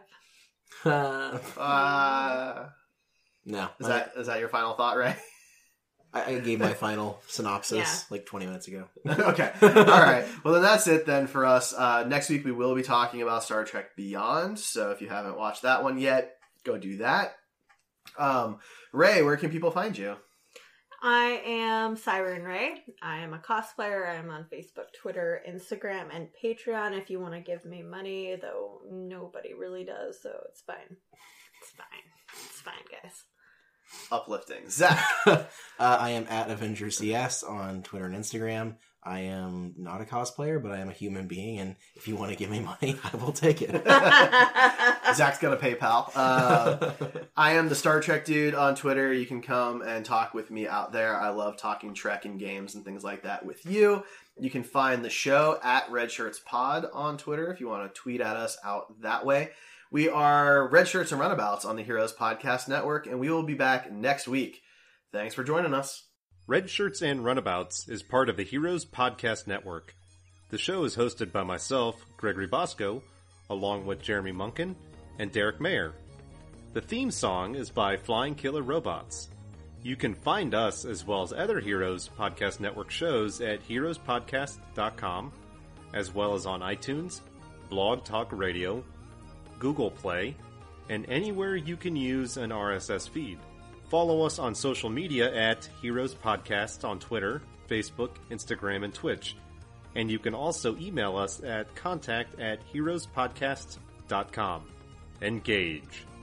Uh, no. is that is that your final thought, right? I, I gave my final synopsis Yeah. like twenty minutes ago. Okay. All right. Well, then that's it then for us. Uh, next week we will be talking about Star Trek Beyond. So if you haven't watched that one yet, go do that. Um, Ray, where can people find you? I am Siren Ray. I am a cosplayer. I am on Facebook, Twitter, Instagram, and Patreon if you want to give me money, though nobody really does, so it's fine. It's fine. It's fine, guys. Uplifting. Zach. uh, I am at Avengers C S on Twitter and Instagram. I am not a cosplayer, but I am a human being, and if you want to give me money, I will take it. Zach's got a PayPal. Uh, I am the Star Trek dude on Twitter. You can come and talk with me out there. I love talking Trek and games and things like that with you. You can find the show at Red Shirts Pod on Twitter if you want to tweet at us out that way. We are Red Shirts and Runabouts on the Heroes Podcast Network, and we will be back next week. Thanks for joining us. Red Shirts and Runabouts is part of the Heroes Podcast Network. The show is hosted by myself, Gregory Bosco, along with Jeremy Munkin and Derek Mayer. The theme song is by Flying Killer Robots. You can find us as well as other Heroes Podcast Network shows at heroes podcast dot com, as well as on iTunes, Blog Talk Radio, Google Play, and anywhere you can use an R S S feed. Follow us on social media at Heroes Podcast on Twitter, Facebook, Instagram, and Twitch. And you can also email us at contact at heroespodcast dot com. Engage.